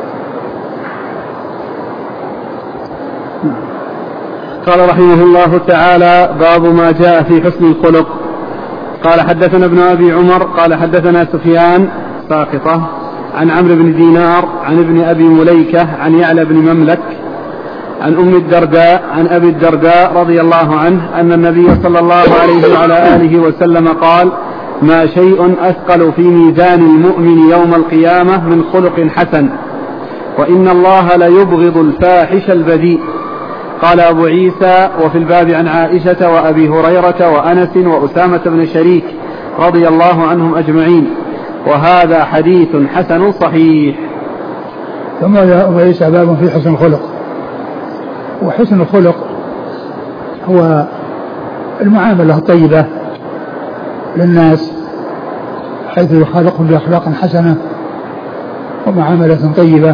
قال رحمه الله تعالى: باب ما جاء في حسن الخلق. قال حدثنا ابن أبي عمر قال حدثنا سفيان ساقطة عن عمرو بن دينار عن ابن أبي مليكة عن يعلى بن مملك عن أم الدرداء عن أبي الدرداء رضي الله عنه أن النبي صلى الله عليه وعلى آله وسلم قال: ما شيء أثقل في ميزان المؤمن يوم القيامة من خلق حسن، وإن الله ليبغض الفاحش البذيء. قال أبو عيسى: وفي الباب عن عائشة وأبي هريرة وأنس وأسامة بن شريك رضي الله عنهم أجمعين، وهذا حديث حسن صحيح. ثم أبو عيسى: باب في حسن الخلق. وحسن الخلق هو المعاملة الطيبة للناس، حيث يخالقهم بأخلاق حسنة ومعاملة طيبة.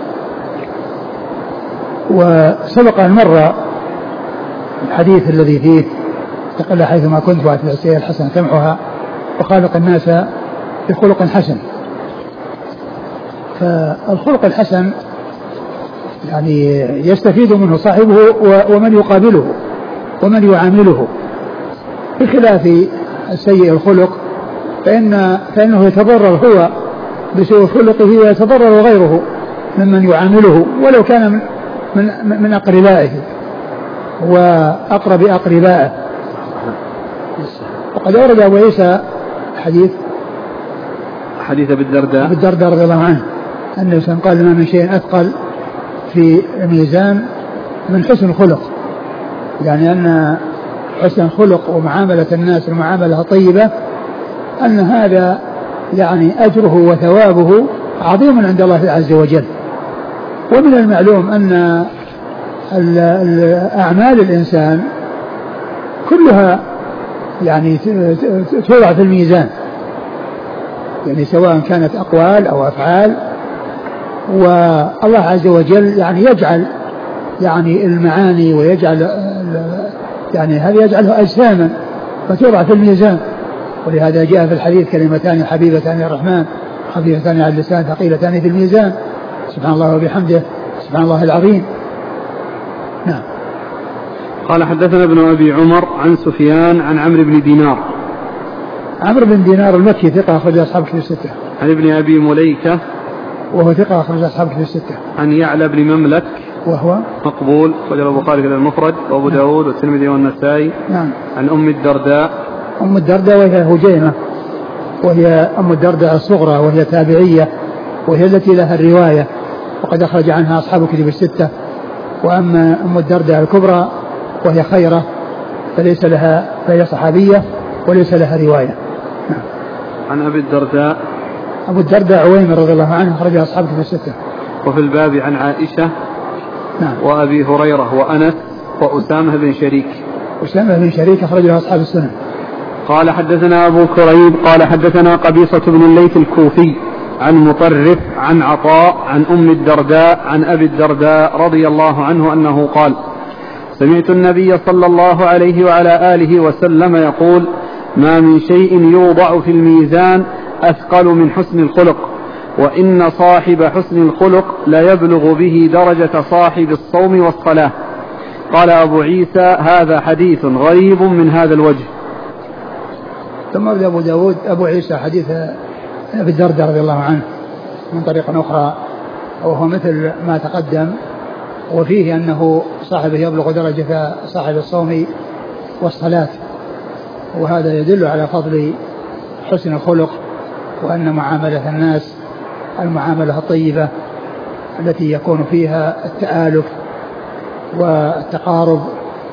وسبق أن مر الحديث الذي فيه: تقل حيثما كنت وأتبع السيئة الحسنة تمحها وخالق الناس بخلق حسن. فالخلق الحسن يعني يستفيد منه صاحبه ومن يقابله ومن يعامله، بخلاف السيء الخلق فإن فإنه يتضرر هو بسوء خلقه ويتضرر غيره ممن يعامله ولو كان من من, من أقربائه وأقرب أقربائه. وقد أورد أبو عيسى حديث حديث أبي الدرداء أبي الدرداء رضي الله عنه أنه قال: ما من شيء أثقل في الميزان من حسن الخلق، يعني أن حسن الخلق ومعاملة الناس المعاملة الطيبة أن هذا يعني أجره وثوابه عظيم عند الله عز وجل. ومن المعلوم أن أعمال الإنسان كلها يعني توضع في الميزان، يعني سواء كانت أقوال أو أفعال، والله عز وجل يعني يجعل يعني المعاني ويجعل يعني هذا يجعله أجساما فتوضع في الميزان. ولهذا جاء في الحديث: كلمتان حبيبتان الرحمن خفيفتان على اللسان ثقيلتان في الميزان، سبحان الله وبحمده سبحان الله العظيم. نعم. قال حدثنا ابن أبي عمر عن سفيان عن عمرو بن دينار. عمرو بن دينار المكي ثقة أخرج أصحاب كتب الستة. عن ابن أبي مليكة وهو ثقة أخرج أصحاب كتب الستة. عن يعلى بن مملك وهو مقبول أخرج البخاري في المفرد وأبو نعم. داود والترمذي والنسائي. نعم. عن أم الدرداء. أم الدرداء وهي هجيمة، وهي أم الدرداء الصغرى، وهي تابعية، وهي التي لها الرواية، وقد أخرج عنها أصحاب كتب الستة. وأما أم الدرداء الكبرى وهي خيرة فليس لها، فهي صحابية وليس لها رواية. نعم. عن أبي الدرداء. أبو الدرداء عويمر رضي الله عنه أخرج أصحاب كتب الستة. وفي الباب عن عائشة. نعم. وأبي هريرة وأنس وأسامة بن شريك. أسامة بن شريك أخرجها أصحاب السنن. قال حدثنا أبو كريب قال حدثنا قبيصة بن الليث الكوفي عن مطرف عن عطاء عن أم الدرداء عن أبي الدرداء رضي الله عنه أنه قال: سمعت النبي صلى الله عليه وعلى آله وسلم يقول: ما من شيء يوضع في الميزان أثقل من حسن الخلق، وإن صاحب حسن الخلق لا يبلغ به درجة صاحب الصوم والصلاة. قال أبو عيسى: هذا حديث غريب من هذا الوجه. ثم أبدا أبو داود أبو عيسى حديث أبي الدرداء رضي الله عنه من طريقة أخرى، وهو مثل ما تقدم، وفيه أنه صاحبه يبلغ درجة صاحب الصوم والصلاة، وهذا يدل على فضل حسن الخلق، وأن معاملة الناس المعاملة الطيبة التي يكون فيها التآلف والتقارب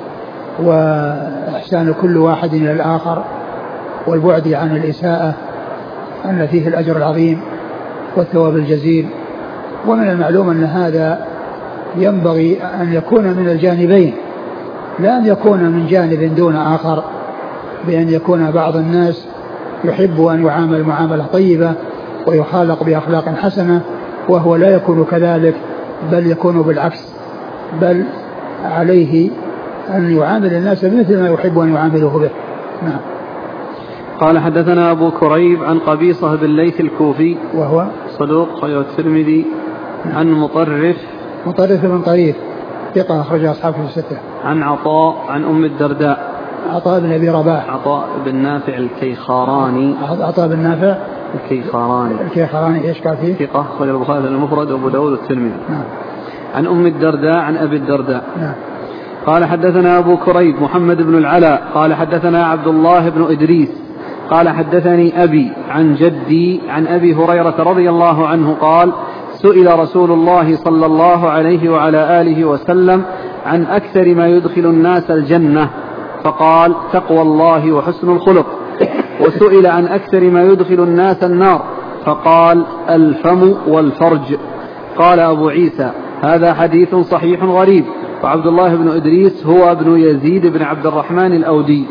وإحسان كل واحد إلى الآخر والبعد عن الإساءة، أن فيه الأجر العظيم والثواب الجزيل. ومن المعلوم أن هذا ينبغي أن يكون من الجانبين، لا أن يكون من جانب دون آخر، بأن يكون بعض الناس يحب أن يعامل معاملة طيبة ويخالق بأخلاق حسنة، وهو لا يكون كذلك بل يكون بالعكس، بل عليه أن يعامل الناس مثل ما يحب أن يعامله به. نعم. قال حدثنا أبو كريب عن قبيصة بن ليث الكوفي وهو صدوق خرجه الترمذي. عن مطرف مطرف بن طريف ثقة أخرج أصحابه الستة. عن عطاء عن أم الدرداء عطاء بن أبي رباح عطاء بن نافع الكيخاراني عطاء بن نافع الكيخاراني الكيخاراني إيش قال فيه؟ ثقة أخرج البخاري المفرد وأبو داود والترمذي. نعم. عن أم الدرداء عن أبي الدرداء. نعم. قال حدثنا أبو كريب محمد بن العلاء قال حدثنا عبد الله بن إدريس قال حدثني أبي عن جدي عن أبي هريرة رضي الله عنه قال سئل رسول الله صلى الله عليه وعلى آله وسلم عن أكثر ما يدخل الناس الجنة فقال تقوى الله وحسن الخلق، وسئل عن أكثر ما يدخل الناس النار فقال الفم والفرج. قال أبو عيسى هذا حديث صحيح غريب. وعبد الله بن إدريس هو ابن يزيد بن عبد الرحمن الأودي.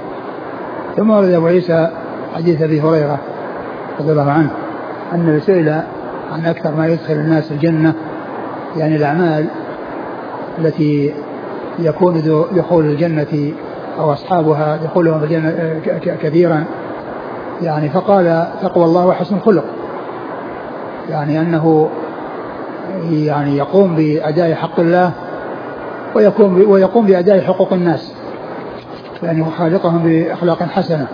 ثم ورد أبو عيسى حديث أبي هريرة رضي الله عنه أنه سئل عن أكثر ما يدخل الناس الجنة، يعني الأعمال التي يكون دخول الجنة أو أصحابها دخولهم الجنة كثيرا، يعني فقال تقوى الله وحسن الخلق، يعني أنه يعني يقوم بأداء حق الله ويقوم ويقوم بأداء حقوق الناس، يعني يخالقهم بأخلاق حسنة.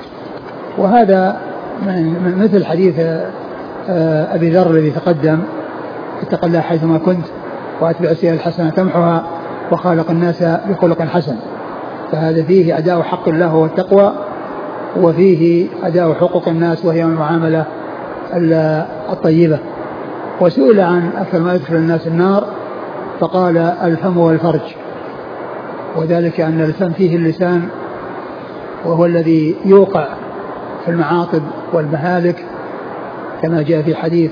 وهذا من مثل حديث أبي ذر الذي تقدم اتق الله حيثما كنت وأتبع السيئة الحسنة تمحها وخالق الناس بخلق حسن. فهذا فيه أداء حق الله والتقوى، وفيه أداء حقوق الناس وهي المعاملة الطيبة. وسئل عن أكثر ما يدخل الناس النار فقال الفم والفرج، وذلك أن الفم فيه اللسان وهو الذي يوقع في المعاطب والمهالك كما جاء في حديث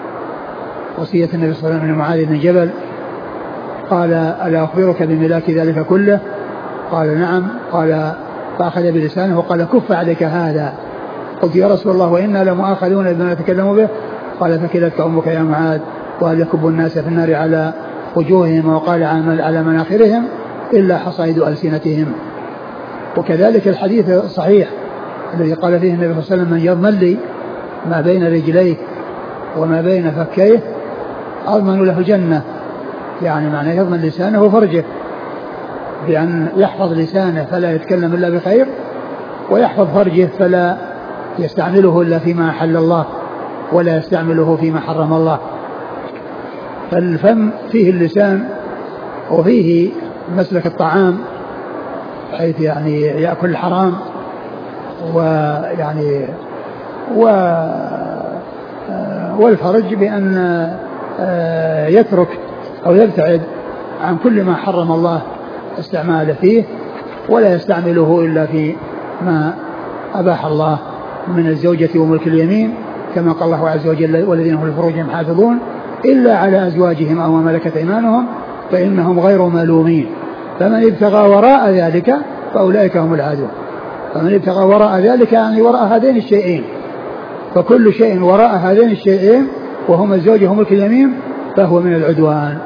وصية النبي صلى الله عليه وسلم من معاذ بن جبل قال ألا أخبرك بملاك ذلك كله؟ قال نعم. قال فأخذ بلسانه وقال كف عليك هذا. قلت يا رسول الله وإنا لمؤاخذون بما نتكلم به؟ قال فكلتك أمك يا معاذ، وهل يكب الناس في النار على وجوههم وقال على مناخرهم إلا حصائد ألسنتهم. وكذلك الحديث الصحيح الذي قال فيه النبي صلى الله عليه وسلم من يضمن لي ما بين رجليه وما بين فكيه أضمن له الجنة، يعني معنى يضمن لسانه وفرجه بأن يحفظ لسانه فلا يتكلم إلا بخير، ويحفظ فرجه فلا يستعمله إلا فيما أحل الله ولا يستعمله فيما حرم الله. فالفم فيه اللسان وفيه مسلك الطعام حيث يعني يأكل الحرام، ويعني و والفرج بأن يترك أو يبتعد عن كل ما حرم الله استعماله فيه ولا يستعمله إلا في ما أباح الله من الزوجة وملك اليمين، كما قال الله عز وجل والذين هم لفروجهم حافظون إلا على أزواجهم أو ما ملكت أيمانهم فإنهم غير ملومين، فمن ابتغى وراء ذلك فأولئك هم العادون. فمن ابتغى وراء ذلك يعني وراء هذين الشيئين، فكل شيء وراء هذين الشيئين وهما الزوجة وملك اليمين فهو من العدوان.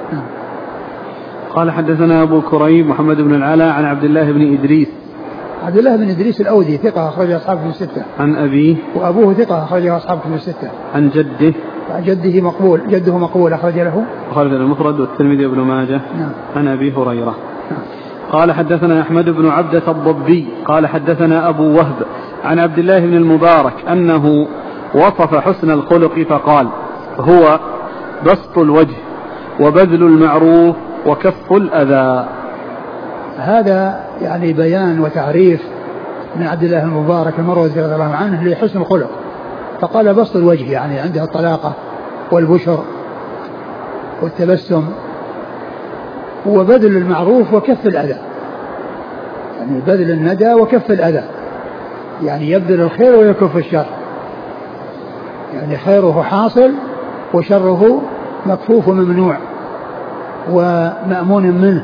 قال حدثنا أبو كريب محمد بن العلاء عن عبد الله بن إدريس عبد الله بن إدريس الأودي ثقة أخرج أصحابه في الستة. عن أبيه وأبوه ثقة أخرج أصحابه في الستة. عن جده عن جده مقبول جده مقبول أخرج له خالد المفرد والترمذي وابن ماجه. نعم. عن أبي هريرة. نعم. قال حدثنا أحمد بن عبدة الضبي قال حدثنا أبو وهب عن عبد الله بن المبارك أنه وصف حسن الخلق فقال هو بسط الوجه وبذل المعروف وكف الأذى. هذا يعني بيان وتعريف من عبد الله المبارك المروزي رضي الله عنه لحسن الخلق، فقال بسط الوجه يعني عنده الطلاقة والبشر والتبسم وبذل المعروف وكف الأذى، يعني بذل الندى وكف الأذى، يعني يبذل الخير ويكف الشر، يعني خيره حاصل وشره مكفوف وممنوع ومأمون منه.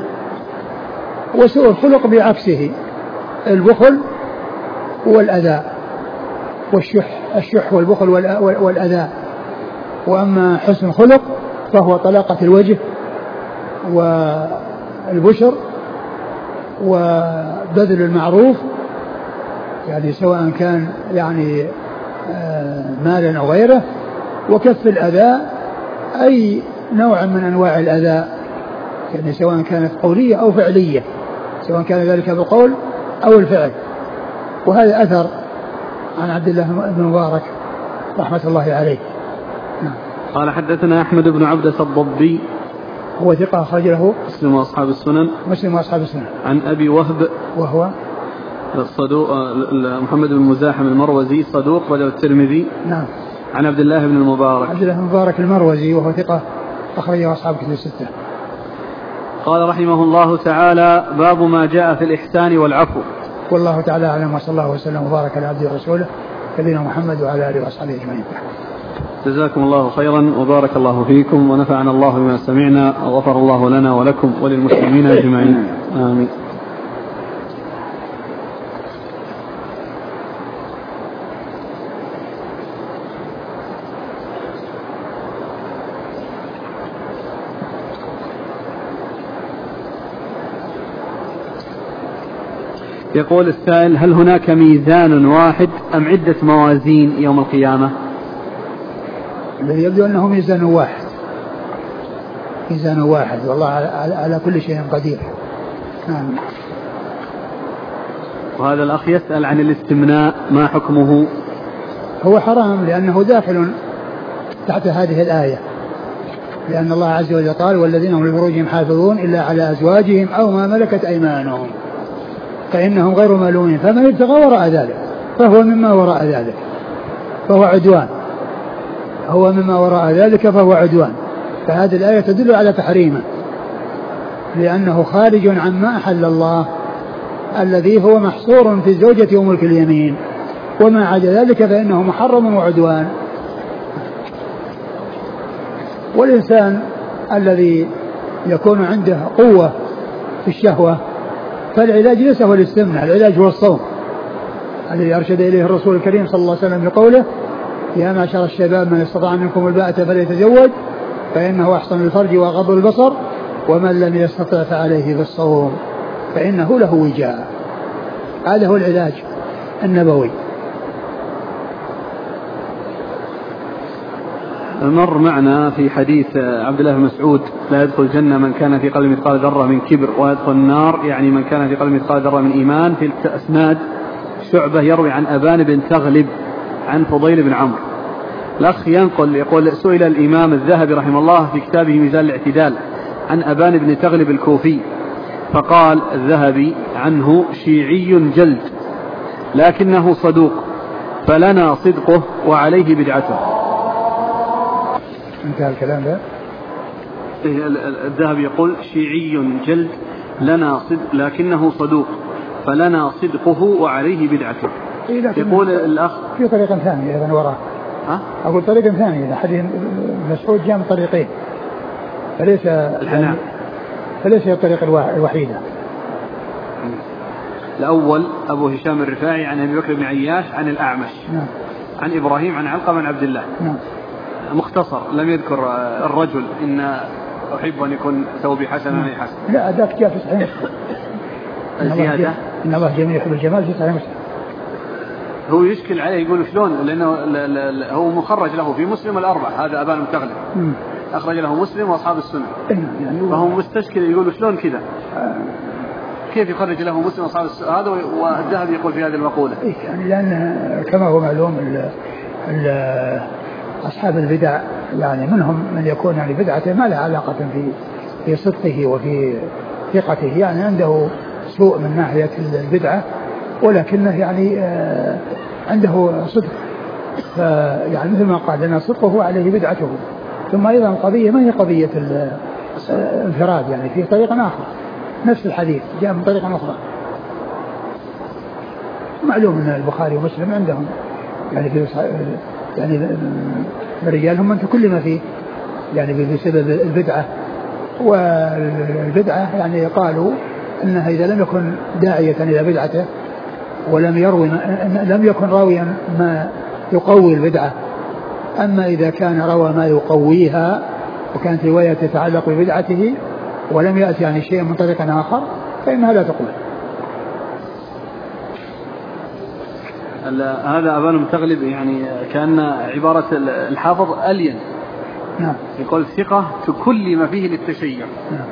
وسوء الخلق بعكسه البخل والأذى، والشح الشح والبخل والأذى. وأما حسن الخلق فهو طلاقة الوجه والبشر وبذل المعروف، يعني سواء كان يعني مالا أو غيره، وكف الأذى أي نوع من أنواع الأذى، يعني سواء كانت قولية أو فعلية، سواء كان ذلك بالقول أو الفعل. وهذا أثر عن عبد الله بن مبارك رحمة الله عليه. نعم. قال حدثنا أحمد بن عبدة الضبي هو ثقة أخرج له مسلم وأصحاب السنن مسلم وأصحاب السنن. عن أبي وهب وهو الصدوق محمد بن مزاحم المروزي صدوق رجل الترمذي. نعم. عن عبد الله بن المبارك عبد الله بن المبارك المروزي وهو ثقة أخرجه أصحاب كتب الستة. قال رحمه الله تعالى: باب ما جاء في الإحسان والعفو. والله تعالى أعلم، وصلى الله وسلم وبارك على عبده ورسوله نبينا محمد وعلى آله وأصحابه أجمعين. جزاكم الله خيرا وبارك الله فيكم ونفعنا الله بما سمعنا وغفر الله لنا ولكم وللمسلمين أجمعين آمين. يقول السائل: هل هناك ميزان واحد أم عدة موازين يوم القيامة؟ الذي يبدو أنه ميزان واحد، ميزان واحد، والله على, على كل شيء قدير. نعم. وهذا الأخ يسأل عن الاستمناء، ما حكمه؟ هو حرام لأنه داخل تحت هذه الآية، لأن الله عز وجل قال: والذين هم لفروجهم حافظون إلا على أزواجهم أو ما ملكت أيمانهم فإنهم غير ملومين، فمن ابتغى وراء ذلك فهو مما وراء ذلك فهو عدوان، هو مما وراء ذلك فهو عدوان. فهذه الآية تدل على تحريمه، لأنه خارج عما أحل الله الذي هو محصور في الزوجة وملك اليمين، وما عدا ذلك فإنه محرم وعدوان. والإنسان الذي يكون عنده قوة في الشهوة فالعلاج ليس هو الاستمناء، العلاج هو الصوم الذي أرشد إليه الرسول الكريم صلى الله عليه وسلم بقوله: يا معشر الشباب من استطاع منكم الباءة فليتزوج فإنه أحسن الفرج وأغض البصر ومن لم يستطع فعليه بالصوم فإنه له وجاء. هذا هو العلاج النبوي. مر معنا في حديث عبد الله بن مسعود: لا يدخل الجنة من كان في قلبه مثقال ذرة من كبر، ويدخل النار يعني من كان في قلبه مثقال ذرة من إيمان. في الأسناد شعبة يروي عن أبان بن تغلب عن فضيل بن عمرو. الأخ ينقل يقول: سئل الإمام الذهبي رحمه الله في كتابه ميزان الاعتدال عن أبان بن تغلب الكوفي، فقال الذهبي عنه: شيعي جلد لكنه صدوق فلنا صدقه وعليه بدعته. انتهى الكلام ده. الذهبي يقول: شيعي جلد لنا صدق لكنه صدوق فلنا صدقه وعليه بدعته. يقول الأخ في طريقة ثانية أيضا وراه. ها؟ أقول طريقة ثانية، حديث مسعود جاء من طريقين، فليس الحنان فليس هي الطريقة الوحيدة. الأول أبو هشام الرفاعي عن أبي بكر بن عياش عن الأعمش. نعم. عن إبراهيم عن علقمة بن عبد الله. نعم. مختصر، لم يذكر الرجل إن أحب أن يكون ثوبي حسنا أي حسن. لا ذاك جاء في صحيح الزيادة إن الله جميل يحب الجمال في صحيح مسلم. هو يشكل عليه يقول شلون، لأنه هو مخرج له في مسلم الأربع، هذا أبان متغلب أخرج له مسلم وأصحاب السنة، يعني فهو مستشكل يقول شلون كذا، كيف يخرج له مسلم وأصحاب السنة هذا، والذهبي يقول في هذه المقولة يعني لأن كما هو معلوم ال ال أصحاب البدع يعني منهم من يكون يعني بدعته ما لها علاقة في في صدقه وفي ثقته، يعني عنده سوء من ناحية البدعة ولكنه يعني عنده صدق، يعني مثل ما قال لنا صدقه عليه بدعته. ثم أيضا القضية ما هي قضية الانفراد، يعني في طريق آخر نفس الحديث جاء من طريق أخرى. معلوم أن البخاري ومسلم عندهم يعني في يعني رجالهم من تكلم فيه يعني بسبب البدعة، والبدعة يعني قالوا أنها إذا لم يكن داعية إلى بدعته ولم يروي لم يكن راويا ما يقوي البدعة. أما إذا كان روى ما يقويها وكانت رواية تتعلق ببدعته ولم يأتي يعني شيء من طريق آخر فإنها لا تقبل. هذا أبان متغلب يعني كأن عبارة الحافظ ألين. نعم. يقول ثقة كل ما فيه للتشيع. نعم.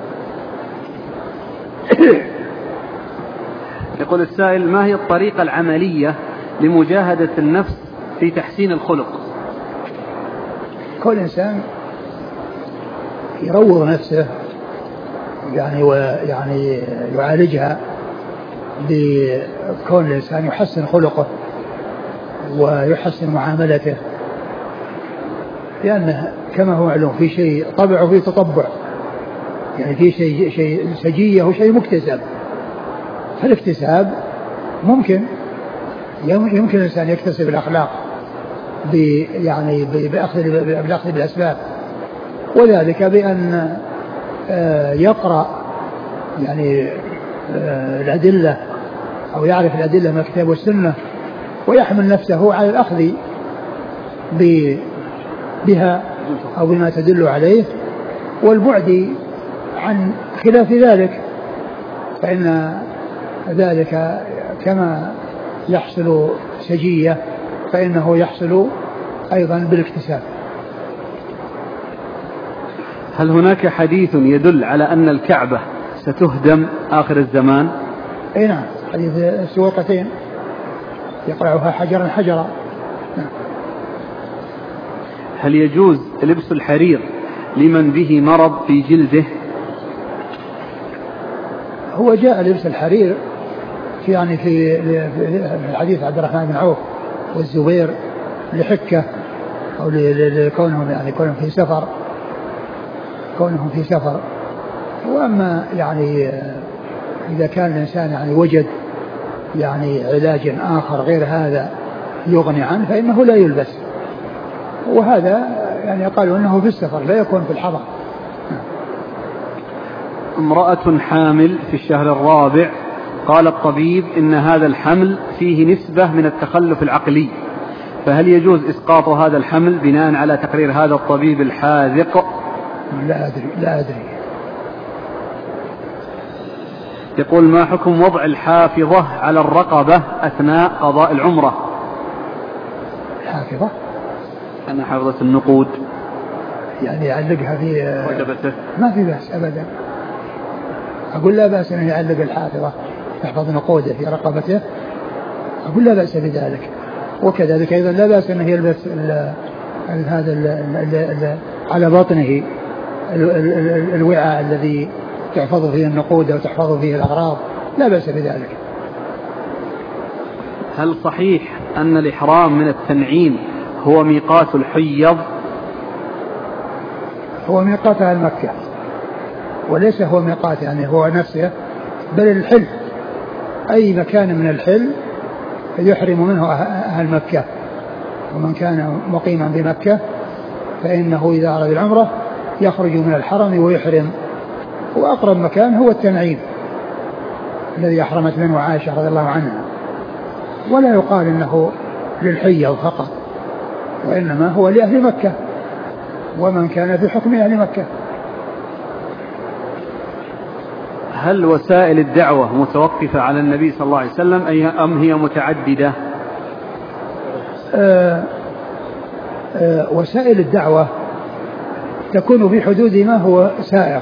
يقول السائل: ما هي الطريقة العملية لمجاهدة النفس في تحسين الخلق؟ كل إنسان يروض نفسه يعني ويعني يعالجها بكون الإنسان يحسن خلقه ويحسن معاملته، لأنه كما هو معلوم في شيء طبع وفي تطبع، يعني في شيء شيء سجية وشيء مكتسب. فالاكتساب ممكن يمكن الإنسان يكتسب الأخلاق يعني بأخذ بالأخذ بالأسباب، وذلك بأن يقرأ يعني الأدلة أو يعرف الأدلة من الكتاب والسنة ويحمل نفسه على الأخذ بها أو بما تدل عليه والبعد عن خلاف ذلك، فإن ذلك كما يحصل سجية فإنه يحصل أيضا بالاكتساب. هل هناك حديث يدل على أن الكعبة ستهدم آخر الزمان؟ أي نعم، حديث السويقتين يقرعها حجرا حجرا. نعم. هل يجوز لبس الحرير لمن به مرض في جلده؟ هو جاء لبس الحرير في يعني في الحديث عبد الرحمن بن عوف والزبير لحكة أو لكونهم يعني كونهم في سفر كونهم في سفر وأما يعني إذا كان الإنسان يعني وجد يعني علاج آخر غير هذا يغني عنه فإنه لا يلبس، وهذا يعني قالوا أنه في السفر لا يكون في الحضر. امرأة حامل في الشهر الرابع قال الطبيب إن هذا الحمل فيه نسبة من التخلف العقلي، فهل يجوز إسقاط هذا الحمل بناء على تقرير هذا الطبيب الحاذق؟ لا أدري لا أدري. يقول: ما حكم وضع الحافظة على الرقبة أثناء قضاء العمرة؟ الحافظة أنا حافظة النقود يعني يعلقها في وجبته، ما في بأس أبدا. أقول لا بأس أن يعلق الحافظة يحفظ نقوده في رقبته، أقول لا بأس بذلك. وكذلك أيضا لا بأس أنه يلبس هذا على بطنه الوعاء الذي تحفظ فيه النقود أو تحفظ فيه الأغراض، لا بأس بذلك. هل صحيح أن الإحرام من التنعيم هو ميقات الحيض؟ هو ميقاتها المكة وليس هو ميقات يعني هو نفسه، بل الحل أي مكان من الحل يحرم منه أهل مكة، ومن كان مقيما بمكة فإنه إذا أراد العمرة يخرج من الحرم ويحرم، وأقرب مكان هو التنعيم الذي أحرمت منه عائشة رضي الله عنها، ولا يقال إنه للحيض فقط، وإنما هو لأهل مكة ومن كان في حكم أهل مكة. هل وسائل الدعوة متوقفة على النبي صلى الله عليه وسلم أم هي متعددة؟ آه آه وسائل الدعوة تكون في حدود ما هو سائغ،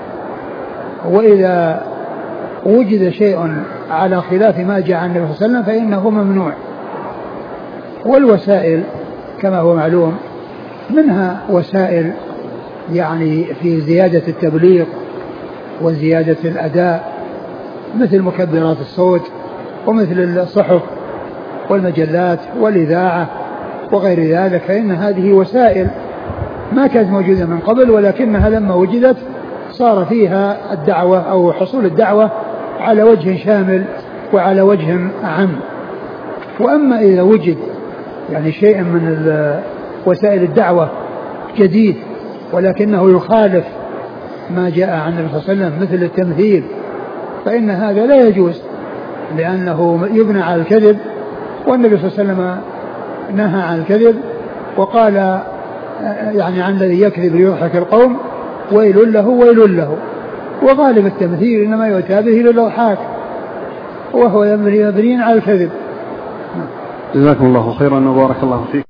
وإذا وجد شيء على خلاف ما جاء عن النبي صلى الله عليه وسلم فإنه ممنوع. والوسائل كما هو معلوم منها وسائل يعني في زيادة التبليغ وزيادة الأداء مثل مكبرات الصوت ومثل الصحف والمجلات والإذاعة وغير ذلك، فإن هذه وسائل ما كانت موجودة من قبل، ولكنها لما وجدت صار فيها الدعوة أو حصول الدعوة على وجه شامل وعلى وجه أعم. وأما إذا وجد يعني شيء من وسائل الدعوة جديد ولكنه يخالف ما جاء عن النبي صلى الله عليه وسلم مثل التمثيل، فإن هذا لا يجوز لأنه يبنى على الكذب، والنبي صلى الله عليه وسلم نهى عن الكذب وقال يعني عن الذي يكذب ليضحك القوم ويل له ويل له. وغالب التمثيل إنما يؤتى به للضحاك وهو مبني على الكذب. جزاكم الله خيرا وبارك الله فيك.